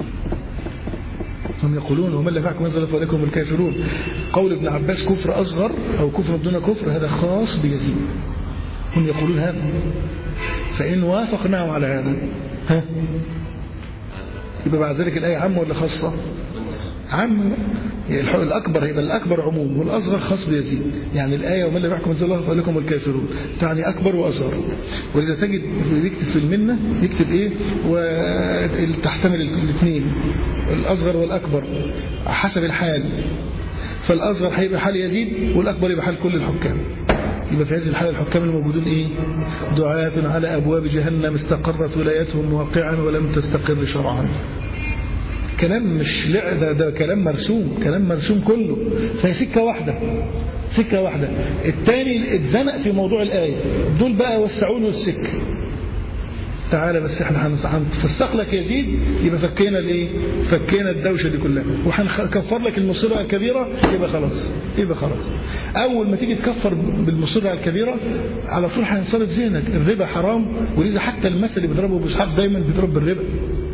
A: هم يقولون ومن لم يحكم أنزل فأولئك الكافرون. قول ابن عباس كفر أصغر أو كفر دون كفر هذا خاص بيزيد، هم يقولون هذا. فإن وافقناهم على هذا ها يبقى بعد ذلك الآية عامة ولا خاصة؟ عامة. الأكبر يبقى الأكبر عموم والأصغر خاص بيزيد. يعني الآية ومن لم يحكم أنزل الله فأولئك الكافرون تعني أكبر وأصغر. ولذا تجد يكتب في المنة يكتب إيه وتحتمل الاثنين، الأصغر والأكبر حسب الحال. فالأصغر هيبقى حال يزيد، والأكبر يبقى حال كل الحكام. يبقى في هذه الحالة الحكام الموجودون إيه؟ دعاة على أبواب جهنم استقرت ولايتهم واقعا ولم تستقر شرعا. كلام مش لعب، ده, ده كلام مرسوم، كلام مرسوم كله. فهي سكة واحدة، سكة واحدة. الثاني اتزنق في موضوع الآية، دول بقى وسعوا له السكة. تعالى بس احنا هنفسخ لك يزيد، يبقى فكينا الايه؟ فكينا الدوشه دي كلها، وهنكفر لك المصيره الكبيره، يبقى خلاص، يبقى خلاص. اول ما تيجي تكفر بالمصيره الكبيره على طول هينصرف ذهنك، الربا حرام. ولذا حتى المثل اللي بيضربه ابو اسحاق دايما بيضرب بالربا.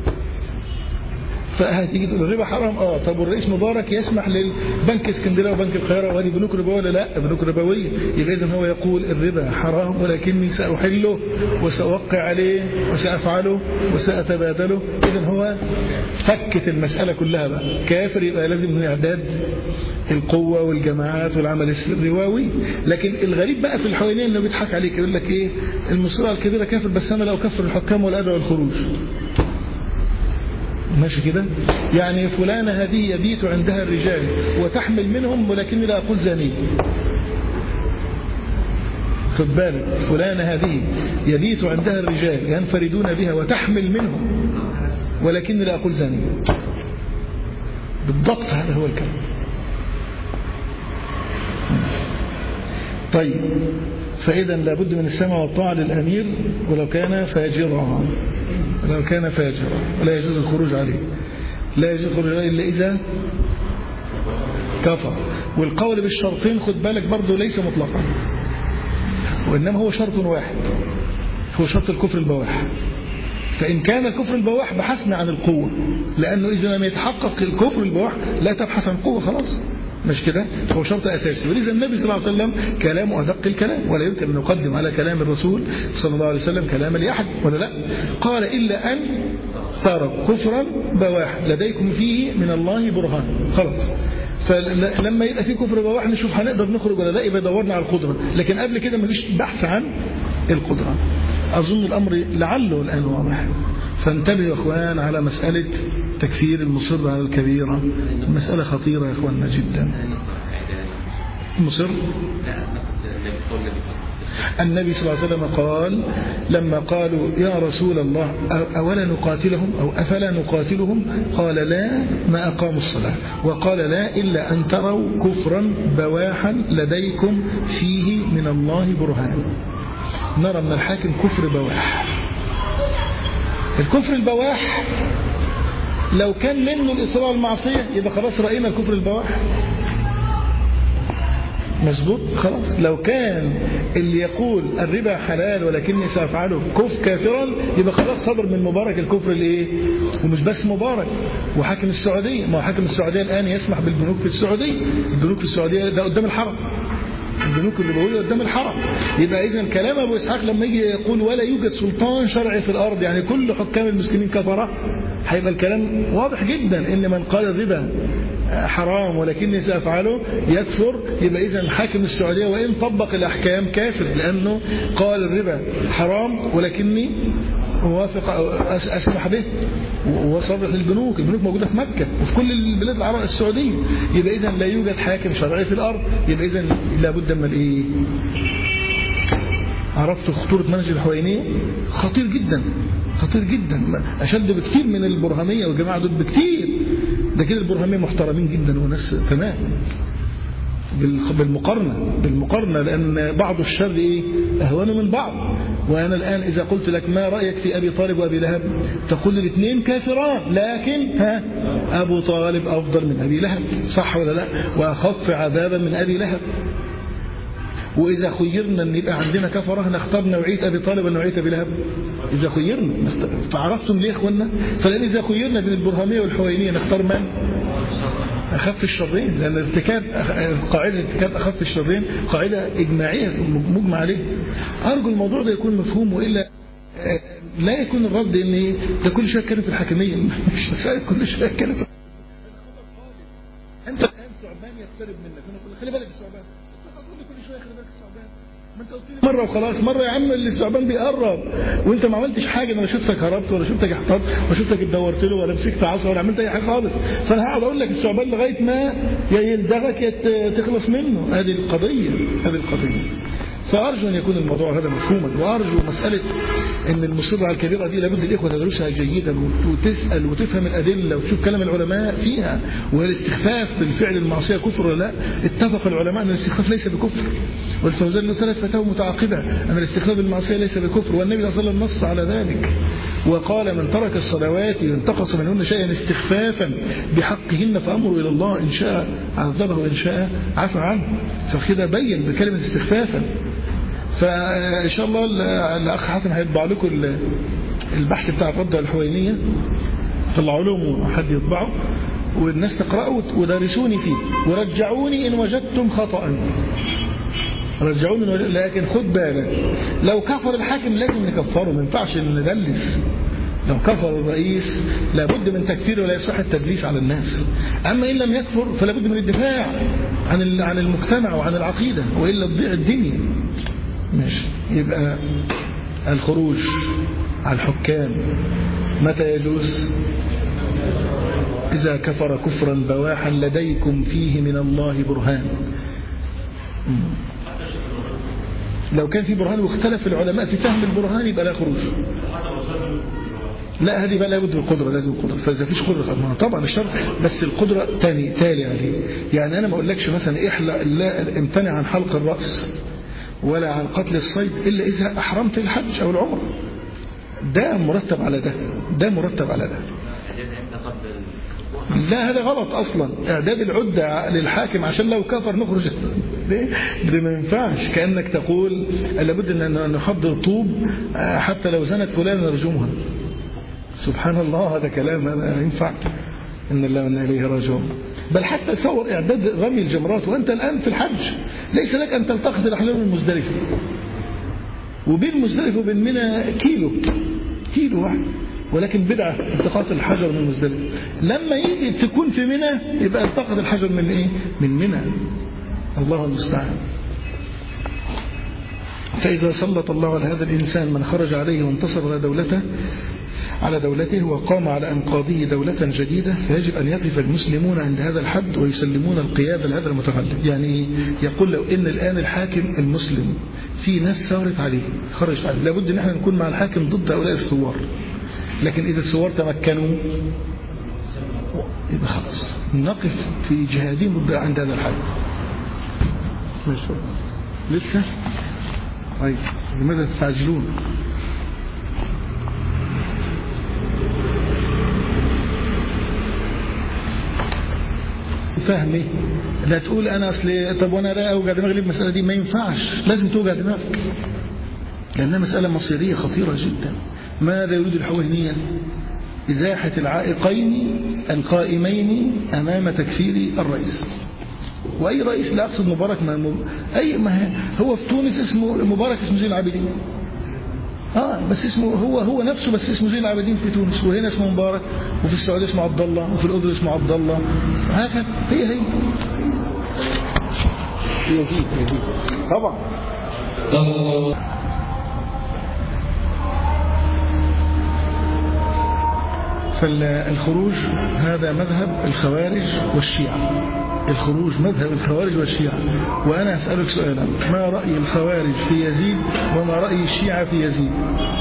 A: فهتيجي تقول الربا حرام، اه طب والرئيس مبارك يسمح للبنك اسكندريه وبنك القاهره وهذه بنوك ربويه ولا لا؟ بنوك ربويه. يبقى اذا هو يقول الربا حرام ولكني ساحله وساوقع عليه وسافعله وساتبادله. اذا هو فكت المساله كلها بقى. كافر يبقى لازم من اعداد القوه والجماعات والعمل الرواوي. لكن الغريب بقى في الحوالين انه بيضحك عليك، يقول لك ايه المصيره الكبيره كافر، بس انا لو كفر الحكام والاداء والخروج ماشي كده. يعني فلانة هذه يبيت عندها الرجال وتحمل منهم ولكني لا أقول زانية. خد بالك، فلانة هذه يبيت عندها الرجال ينفردون بها وتحمل منهم ولكني لا أقول زانية. بالضبط هذا هو الكلام. طيب فإذا لابد من السمع والطاعة للأمير ولو كان فاجرا، لو كان فاجرا ولا يجوز الخروج عليه، لا يجوز الخروج عليه إلا إذا كفر. والقول بالشرطين خد بالك برضو ليس مطلقا، وإنما هو شرط واحد، هو شرط الكفر البواح. فإن كان الكفر البواح بحثنا عن القوة، لأنه إذا لم يتحقق الكفر البواح لا تبحث عن قوة خلاص، مش كده؟ هو شرط أساسي. ولذا النبي صلى الله عليه وسلم كلامه أدق الكلام، ولا يمكن أن نقدم على كلام الرسول صلى الله عليه وسلم كلاما لأحد ولا لا. قال إلا أن تروا كفرا بواحا لديكم فيه من الله برهان. خلاص فلما يبقى في كفر بواح نشوف هنقدر نخرج ولا لا، يبقى دورنا على القدرة، لكن قبل كده مفيش بحث عن القدرة. أظن الأمر لعله الآن واضح. فانتبهوا يا أخوان على مسألة تكفير المصر على الكبيرة، مسألة خطيرة يا أخواننا جدا. مصر النبي صلى الله عليه وسلم قال لما قالوا يا رسول الله أولا نقاتلهم أو أفلا نقاتلهم، قال لا ما أقاموا الصلاة، وقال لا إلا أن تروا كفرا بواحا لديكم فيه من الله برهان. نرى من الحاكم كفر بواح. الكفر البواح لو كان منه الإصرار المعصية يبقى خلاص رأينا الكفر البواح مظبوط خلاص. لو كان اللي يقول الربا حلال ولكني سأفعله كف كافرا يبقى خلاص صدر من مبارك الكفر الايه. ومش بس مبارك، وحاكم السعودية، ما هو حاكم السعودية الآن يسمح بالبنوك في السعودية. البنوك في السعودية ده قدام الحرم، البنوك الربوية قدام الحرم. يبقى إذن كلام أبو إسحاق لما يجي يقول ولا يوجد سلطان شرعي في الأرض يعني كل حكام المسلمين كفرة، هيبقى الكلام واضح جدا إن من قال الربا حرام ولكني سأفعله يكفر. يبقى إذن حاكم السعودية وإن طبق الأحكام كافر، لأنه قال الربا حرام ولكني موافق أسمح به. وصرح البنوك، البنوك موجودة في مكة وفي كل البلاد العربية السعودية. يبقى إذن لا يوجد حاكم شرعي في الأرض. يبقى إذن لابد من الإيه. عرفتوا خطورة منهج الحوينية؟ خطير جدا، خطير جدا، أشد بكتير من البرهامية والجماعة دول بكتير. ده كده البرهامية محترمين جدا وناس تمام بالمقارنة بالمقارنة لأن بعض الشر إيه أهون من بعض. وأنا الآن إذا قلت لك ما رأيك في أبي طالب وأبي لهب تقول الاثنين كافران، لكن ها أبو طالب أفضل من أبي لهب، صح ولا لا؟ وأخف عذابا من أبي لهب. وإذا خيرنا أن يبقى عندنا كفرة نختار نوعية أبي طالب ونوعية أبي لهب. إذا خيرنا نختار. فعرفتم ليه إخواننا؟ فلأن إذا خيرنا بين البرهامية والحوينية نختار من؟ أخف الشرين، لأن ارتكاب قاعدة ارتكاب أخف الشرين قاعدة إجماعية مجمع عليه. أرجو الموضوع ده يكون مفهوم، وإلا لا يكون الرد إن ده كل شوية كان في الحاكمية، مش مسألة كل شوية كان في. أنت الآن ثعبان يقترب منك، أنا أقول خلي بالك الثعبان، تقول لي كل شوية خلي بالك الثعبان، ما أنت قلت لي مرة وخلاص، مرة يا عم اللي الثعبان بيقرب وأنت ما عملتش حاجة، أنا شفتك هربت ولا شفتك احتضت ولا شفتك اتدورت له ولا مسكت عصا ولا عملت أي حاجة خالص، فأنا هقعد أقول لك الثعبان لغاية ما يا يلدغك يا تخلص منه. هذه القضية، هذه القضية. فأرجو أن يكون الموضوع هذا مفهوما، وأرجو مسألة أن المصر على الكبيرة دي لابد الإخوة تدرسها جيدا وتسأل وتفهم الأدلة وتشوف كلام العلماء فيها. والاستخفاف بالفعل المعصية كفر ولا لا؟ اتفق العلماء أن الاستخفاف ليس بكفر، والفوزان له ثلاث فتاوى متعاقبة أن الاستخفاف بالمعصية ليس بكفر، والنبي صلى الله عليه وسلم نص على ذلك وقال من ترك الصلوات انتقص منهن شيئا استخفافا بحقهن فأمره إلى الله، إن شاء عذبه وإن شاء عفى عنه. فكده بين بكلمة استخفافا. فإن شاء الله الأخ حاتم هيطبع لكم البحث بتاع الرد على الحوينية في العلوم وحد يطبعه والناس تقرأه ودارسوني فيه ورجعوني إن وجدتم خطأ، رجعوني. لكن خد بالك لو كفر الحاكم لازم نكفره، ما ينفعش ندلس. لو كفر الرئيس لابد من تكفيره ولا يصح التدليس على الناس. أما إن لم يكفر فلابد من الدفاع عن عن المجتمع وعن العقيدة، وإلا تضيع الدنيا. ماشي. يبقى الخروج على الحكام متى يجوز؟ إذا كفر كفرا بواحا لديكم فيه من الله برهان. لو كان في برهان واختلف العلماء في فهم البرهان يبقى لا خروج. لا هذه بقى لابد من القدرة، لازم القدرة. فإذا فيش قدرة طبعا الشرع، بس القدرة تاني تالي عليه. يعني أنا ما أقولكش مثلا إحلق لا امتنع عن حلق الرأس ولا عن قتل الصيد إلا إذا أحرمت الحج أو العمر. ده مرتب على ده، ده مرتب على ده. لا هذا غلط أصلا. إعداد العدة للحاكم عشان لو كفر نخرج ده ما ينفعش. كأنك تقول لابد أن نحضر طوب حتى لو زنت فلان نرجمها. سبحان الله، هذا كلام هذا ينفع؟ إن الله وإنا إليه راجعون. بل حتى تصور إعداد رمي الجمرات وأنت الآن في الحج، ليس لك أن تلتقط الأحلام من مزدلفة، وبين مزدلفة وبين منى كيلو كيلو واحد، ولكن بدعة التقاط الحجر من مزدلفة. لما يجي تكون في منى يبقى التقط الحجر من إيه؟ من منى. الله المستعان. فإذا سلط الله على هذا الإنسان من خرج عليه وانتصر على دولته على دولته وقام على أنقاضه دولة جديدة، فيجب أن يقف المسلمون عند هذا الحد ويسلمون القيادة لهذا المتغلب. يعني يقول لو إن الآن الحاكم المسلم في ناس ثارت عليه خرجت عليه، لابد أن احنا نكون مع الحاكم ضد هؤلاء الثوار. لكن إذا الثوار تمكنوا يبقى خلاص نقف في جهادهم ضد عند هذا الحد. لسه طيب لماذا تستعجلون؟ فهمي لا تقول انا اصل طب وانا لا اوجع دماغي المساله دي، ما ينفعش، لازم توجع دماغك لانها مساله مصيريه خطيره جدا. ماذا يريد الحوهنيه؟ ازاحه العائقين القائمين امام تكفير الرئيس. واي رئيس، لا اقصد مبارك، ما اي ما هو في تونس اسمه مبارك، اسمه زين العابدين. اه بس اسمه هو هو نفسه، بس اسمه زين العابدين في تونس، وهنا اسمه مبارك، وفي السعوديه اسمه عبد الله، وفي الاردن اسمه عبد الله، هكذا. هي هي يزيد يزيد طبعا. فالخروج هذا مذهب الخوارج والشيعة. الخروج مذهب الخوارج والشيعة. وأنا أسألك سؤالا، ما رأي الخوارج في يزيد وما رأي الشيعة في يزيد؟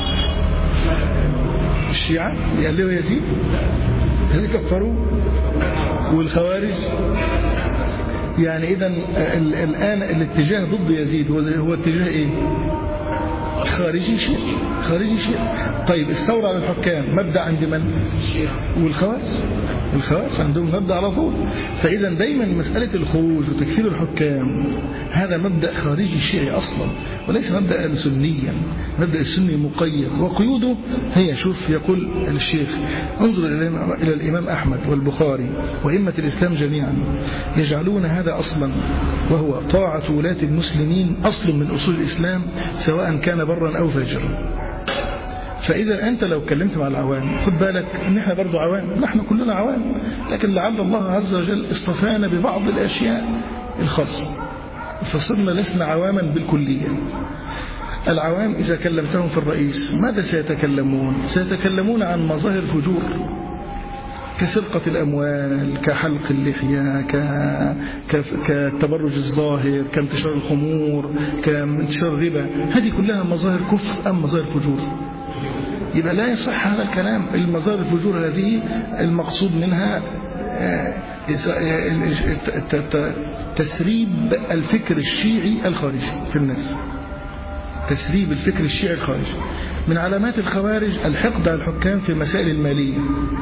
A: الشيعة يقلوا يزيد هذي كفروا، والخوارج يعني إذن الآن الاتجاه ضد يزيد هو اتجاه إيه؟ خارجي شيء خارجي شيء. طيب الثورة على الحكام مبدأ عند من؟ والخوارج. الخوارج عندهم مبدأ على طول. فإذا دايما مسألة الخروج وتكفير الحكام هذا مبدأ خارجي شيعي أصلا، وليس مبدأ سنيا. مبدأ السني مقيد وقيوده هي، شوف يقول الشيخ انظر إلى الإمام أحمد والبخاري وإمة الإسلام جميعا يجعلون هذا أصلا، وهو طاعة ولاة المسلمين أصل من أصول الإسلام سواء كان برا أو فاجرا. فإذا أنت لو اتكلمت مع العوام، خد بالك إن إحنا برضو عوام، نحن كلنا عوام، لكن لعل الله عز وجل اصطفانا ببعض الأشياء الخاصة فصرنا لسنا عواما بالكلية. العوام إذا كلمتهم في الرئيس ماذا سيتكلمون؟ سيتكلمون عن مظاهر فجور كسرقة الأموال، كحلق اللحية، كالتبرج الظاهر، كانتشار الخمور، كانتشار الربا. هذه كلها مظاهر كفر أم مظاهر فجور؟ يبقى لا يصح هذا الكلام. المظاهر الفجور هذه المقصود منها تسريب الفكر الشيعي الخارجي في الناس، تسريب الفكر الشيعي الخارجي. من علامات الخوارج الحقد على الحكام في مسائل المالية.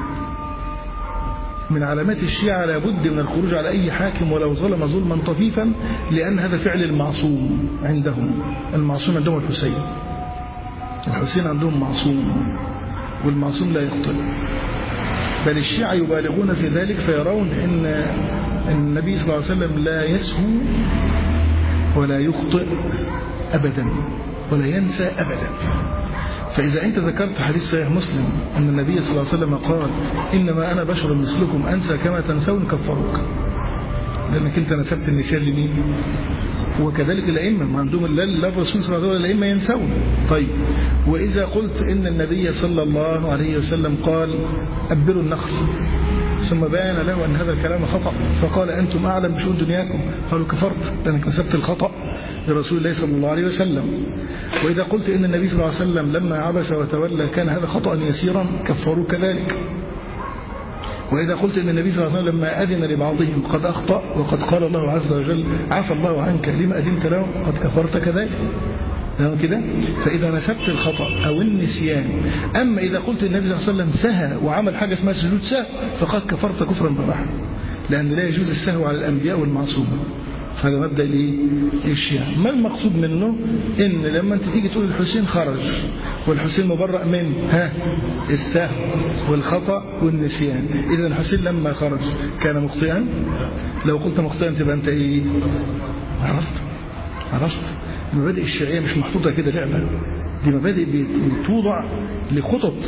A: من علامات الشيعة لابد من الخروج على أي حاكم ولو ظلم ظلما طفيفا، لأن هذا فعل المعصوم عندهم. المعصوم عندهم الحسين، الحسين عندهم معصوم، والمعصوم لا يخطئ. بل الشيعة يبالغون في ذلك فيرون أن النبي صلى الله عليه وسلم لا يسهو ولا يخطئ أبدا ولا ينسى أبدا. فإذا أنت ذكرت حديث صحيح مسلم أن النبي صلى الله عليه وسلم قال إنما أنا بشر مثلكم أنسى كما تنسون كفروك، لأنك أنت نسبت النسيان لمين؟ وكذلك الأئمة ما عندهم لا الرسول صلى الله عليه وسلم الأئمة ينسون. طيب وإذا قلت إن النبي صلى الله عليه وسلم قال أبروا النخل، ثم بيان له أن هذا الكلام خطأ فقال أنتم أعلم بشؤون دنياكم، قالوا كفرت لأنك نسبت الخطأ لرسول الله صلى الله عليه وسلم. وإذا قلت إن النبي صلى الله عليه وسلم لما عبس وتولى كان هذا خطأ يسيرا كفروا كذلك. وإذا قلت إن النبي صلى الله عليه وسلم لما أذن لبعضهم قد أخطأ وقد قال الله عز وجل عفى الله عنك لما أذنت له قد كفرت كذلك كده. فإذا نسبت الخطأ أو النسيان. أما إذا قلت النبي صلى الله عليه وسلم سهى وعمل حاجة اسمها سجود سهو فقد كفرت كفرا بواحا، لأن لا يجوز السهو على الأنبياء والمعصومين. فهذا مبدأ للشيعة. ما المقصود منه؟ إن لما أنت تيجي تقول الحسين خرج والحسين مبرأ من ها السهو والخطأ والنسيان، إذا الحسين لما خرج كان مخطئا؟ لو قلت مخطئا تبقى أنت إيه؟ عرفت؟ عرفت؟ المبادئ الشيعية مش محطوطة كده لعبة، دي مبادئ بتوضع لخطط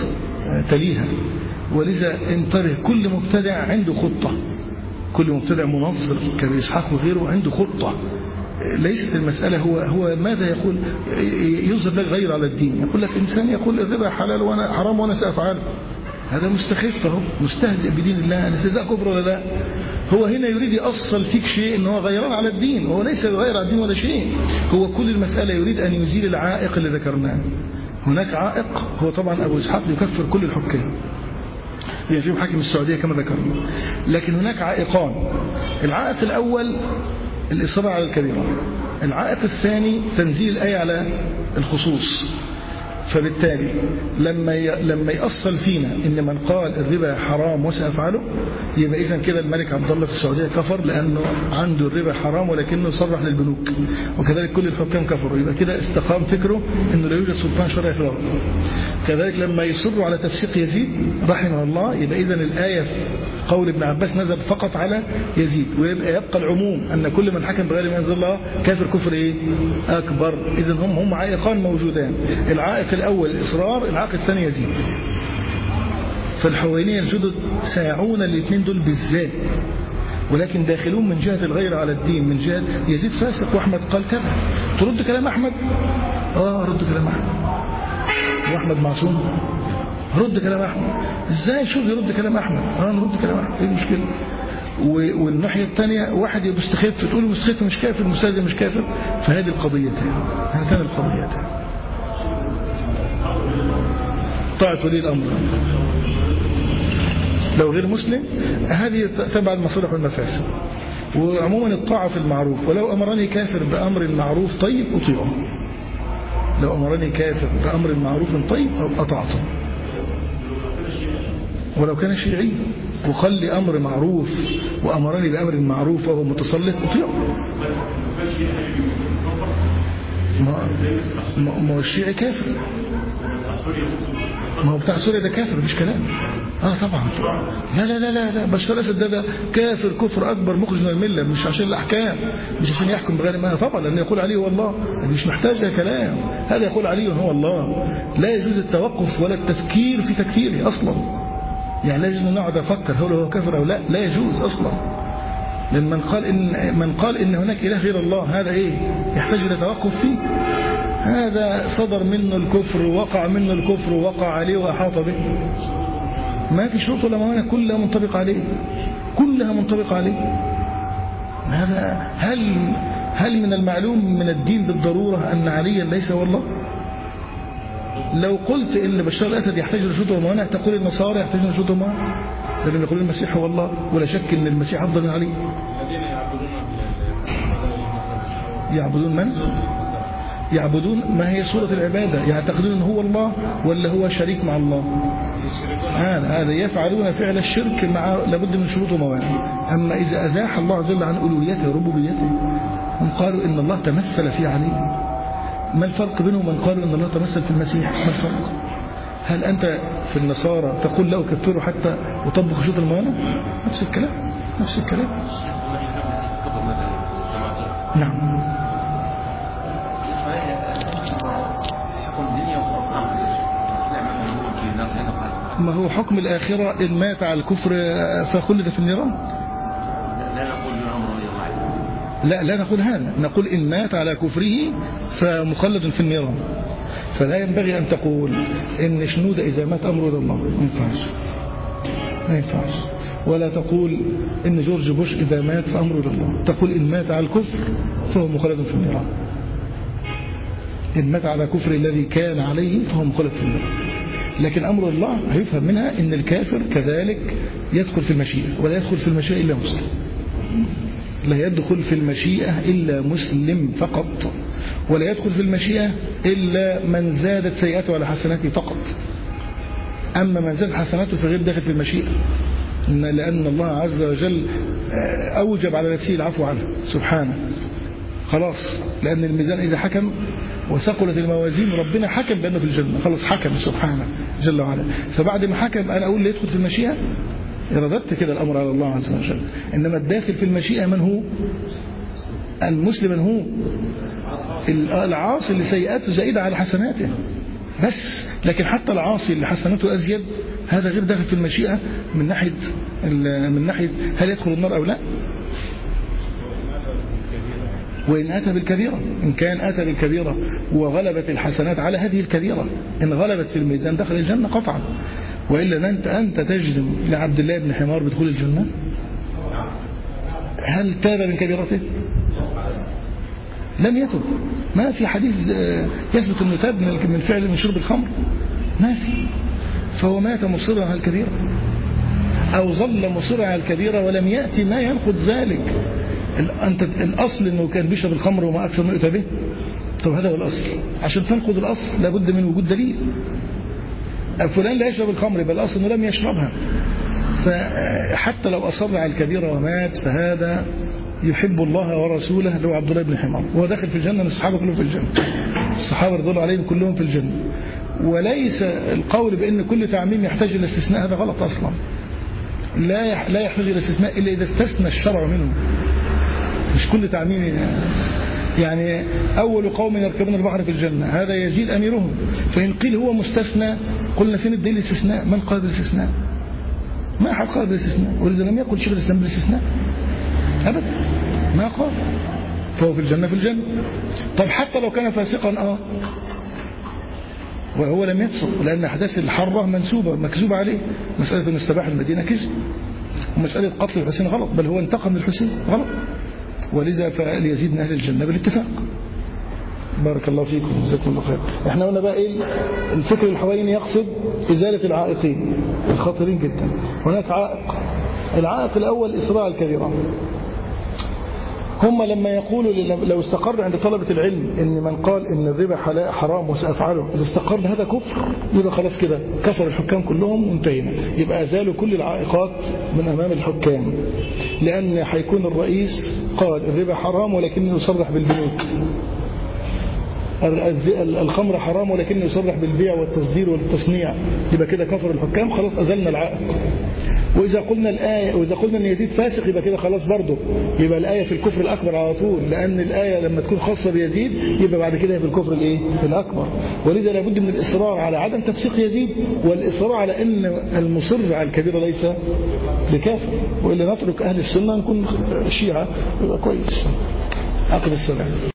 A: تليها. ولذا انتبه، كل مبتدع عنده خطة، كل مبتدع منظر كأبي إسحاق وغيره عنده خطة. ليست المسألة هو هو ماذا يقول، يظهر لك غير على الدين. يقول لك إنسان يقول الربا حلال وأنا حرام وأنا سأفعله، هذا مستخف، اهو مستهزئ بدين الله، استهزاء كفر ولا لا؟ هو هنا يريد يأصل فيك شيء إنه هو غيران على الدين، وهو ليس غير على الدين ولا شيء. هو كل المسألة يريد أن يزيل العائق اللي ذكرناه. هناك عائق هو طبعا أبو إسحاق يكفر كل الحكام، يعني فيهم حاكم السعودية كما ذكرنا، لكن هناك عائقان. العائق الأول الإصرار على الكبيرة، العائق الثاني تنزيل الآية على الخصوص. فبالتالي لما لما يأصل فينا إن من قال الربا حرام وسأفعله، يبقى إذن كده الملك عبد الله في السعودية كفر، لأنه عنده الربا حرام ولكنه صرح للبنوك، وكذلك كل الحكام كفروا، يبقى كده استقام فكره إنه لا يوجد سلطان شرعي في الأرض. كذلك لما يصروا على تفسيق يزيد رحمه الله، يبقى إذن الآية في قول ابن عباس نزل فقط على يزيد، ويبقى يبقى العموم أن كل من حكم بغير ما أنزل الله كافر كفر إيه؟ أكبر. إذن هم هم عائقان موجودان، العائق الأول الإصرار، العائق الثاني يزيد. فالحوينية الجدد ساعون الاثنين دول بالذات، ولكن داخلون من جهة الغير على الدين، من جهة يزيد فاسق وأحمد قال كذا. ترد كلام أحمد؟ آه رد كلام أحمد. وأحمد معصوم؟ رد كلام أحمد. إزاي شوف يرد كلام أحمد؟ آه نرد كلام أحمد، إيه المشكلة؟ والناحية الثانية واحد يستخف، تقول مستخف مش كافر، مستهزئ مش كافر. فهذه القضيتين، هاتان القضيتين. طاعة ولي الأمر لو غير مسلم، هذه تبع المصالح والمفاسد. وعموما الطاعة في المعروف، ولو أمرني كافر بأمر معروف طيب أطيعه، لو أمرني كافر بأمر معروف طيب أطعته، ولو كان شيعي وقال لي أمر معروف وأمرني بأمر معروف وهو متسلط أطيعه. ما ما الشيعي كافر، ما هو بتاع سوريا ده كافر مش كلام. اه طبعا لا لا لا لا, لا. بشار الأسد ده, ده كافر كفر أكبر مخرج من الملة، مش عشان الأحكام، مش عشان يحكم بغير ما طبعا، لأنه يقول عليه هو الله، مش محتاج ده كلام، هذا يقول عليه هو الله. لا يجوز التوقف ولا التفكير في تكفيره أصلا، يعني لا يجوز أن نقعد أفكر هل هو كافر أو لا، لا يجوز أصلا. لأن من قال إن من قال إن هناك إله غير الله، هذا إيه يحتاج إلى توقف فيه، هذا صدر منه الكفر، وقع منه الكفر، وقع عليه وأحاط به، ما في شروط ولا موانع، كلها منطبقة عليه، كلها منطبقة عليه. هذا هل هل من المعلوم من الدين بالضرورة أن عليا ليس هو الله؟ لو قلت إن بشار الأسد يحتاج لشروط وموانع، تقول النصارى يحتاج لشروط وموانع، لأنهم يقولون المسيح هو الله، ولا شك أن المسيح أفضل من علي.
B: الذين يعبدون
A: يعبدون من؟ يعبدون ما هي صورة العبادة، يعتقدون أنه هو الله ولا هو شريك مع الله. هذا هذا يفعلون فعل الشرك مع لابد من شروط وموانع. أما إذا أزاح الله عز وجل عن ألوهيته وربوبيته، هم قالوا إن الله تمثل في علي. ما الفرق بينهم من قالوا إن الله تمثل في المسيح؟ ما الفرق؟ هل أنت في النصارى تقول له كفروا حتى وطبق شروط الموانع؟ نفس الكلام، نفس الكلام. نعم. ما هو حكم الآخرة إن مات على الكفر فخلد في النيران؟
B: لا نقول الأمر
A: لا لا نقول هذا، نقول إن مات على كفره فمخلد في النيران. فلا ينبغي أن تقول إن شنودة إذا مات أمره إلى الله، ما ينفعش، ما ينفعش. ولا تقول إن جورج بوش إذا مات فأمره إلى الله، تقول إن مات على الكفر فهو مخلد في النيران. إن مات على كفر الذي كان عليه فهو مخلد في النيران. لكن أمر الله هيفهم منها إن الكافر كذلك يدخل في المشيئة، ولا يدخل في المشيئة إلا مسلم، لا يدخل في المشيئة إلا مسلم فقط، ولا يدخل في المشيئة إلا من زادت سيئاته على حسناته فقط. أما من زادت حسناته فغير داخل في المشيئة، لأن الله عز وجل أوجب على نفسه العفو عنه سبحانه، خلاص، لأن الميزان إذا حكم وثقلت الموازين ربنا حكم بأنه في الجنة، خلاص حكم سبحانه جل وعلا. فبعد ما حكم أنا أقول لي يدخل في المشيئة، رددت كده الأمر على الله عز وجل. إنما الداخل في المشيئة من هو؟ المسلم من هو؟ العاصي اللي سيئاته زائدة على حسناته، بس لكن حتى العاصي اللي حسناته أزيد هذا غير داخل في المشيئة من ناحية من ناحية هل يدخل النار أو لا. وإن أتى بالكبيرة، إن كان أتى بالكبيرة وغلبت الحسنات على هذه الكبيرة، إن غلبت في الميزان دخل الجنة قطعا. وإلا أنت أنت تجزم لعبد الله بن حمار بدخول الجنة؟ هل تاب من كبيرته؟ لم يتب. ما في حديث يثبت أنه تاب من فعل من شرب الخمر، ما في. فهو مات مصرا على الكبيرة أو ظل مصرا على الكبيرة ولم يأتي ما ينقض ذلك. أنت الأصل أنه كان بيشرب الخمر وما أكثر من يؤتى به. طب هذا هو الأصل. عشان تنقض الأصل لابد من وجود دليل. فلان لا يشرب الخمر يبقى الأصل أنه لم يشربها. فحتى لو أصر على الكبيرة ومات فهذا يحب الله ورسوله له عبد الله بن حمار، وهو داخل في الجنة. الصحابة كلهم في الجنة، الصحابة رضي الله عليهم كلهم في الجنة. وليس القول بأن كل تعميم يحتاج إلى استثناء، هذا غلط أصلا. لا لا يحتاج إلى استثناء إلا إذا استثنى الشرع منه. مش كل تعميم يعني أول قوم يركبون البحر في الجنة هذا يزيد أميرهم، فإن قيل هو مستثنى قلنا فين الدليل الاستثناء؟ من قال بالاستثناء؟ ما أحد قال بالاستثناء، ولذا لم يقل شيخ الإسلام بالاستثناء أبدا، ما قال. فهو في الجنة في الجنة. طب حتى لو كان فاسقا آه وهو لم يفسق، لأن أحداث الحرة منسوبة مكذوبة عليه. مسألة أن استباح المدينة كذب، ومسألة قتل الحسين غلط، بل هو انتقم من الحسين غلط. ولذا فليزيد من أهل الجنة بالاتفاق. بارك الله فيكم وجزاكم الله خير. احنا قلنا بقى ايه الفكر الحواليني يقصد إزالة العائقين الخطيرين جدا. هناك عائق، العائق الأول إسراع الكبيرة. هم لما يقولوا لو استقر عند طلبة العلم ان من قال ان الربا حرام وسأفعله اذا استقر هذا كفر، يبقى خلاص كده كفر الحكام كلهم وانتهينا. يبقى ازالوا كل العائقات من امام الحكام، لان هيكون الرئيس قال الربا حرام ولكنه يصرح بالبنوك، الخمر حرام ولكنه يصرح بالبيع والتصدير والتصنيع، يبقى كده كفر الحكام، خلاص أزلنا العائق. وإذا قلنا الآية وإذا قلنا أن يزيد فاسق يبقى كده خلاص برضه، يبقى الآية في الكفر الأكبر على طول، لأن الآية لما تكون خاصة بيزيد يبقى بعد كده في الكفر الإيه؟ الأكبر. ولذا لابد من الإصرار على عدم تفسيق يزيد، والإصرار على أن المصر على الكبيرة ليس بكافر، وإلا نترك أهل السنة نكون شيعة يبقى كويس. عقب السلام.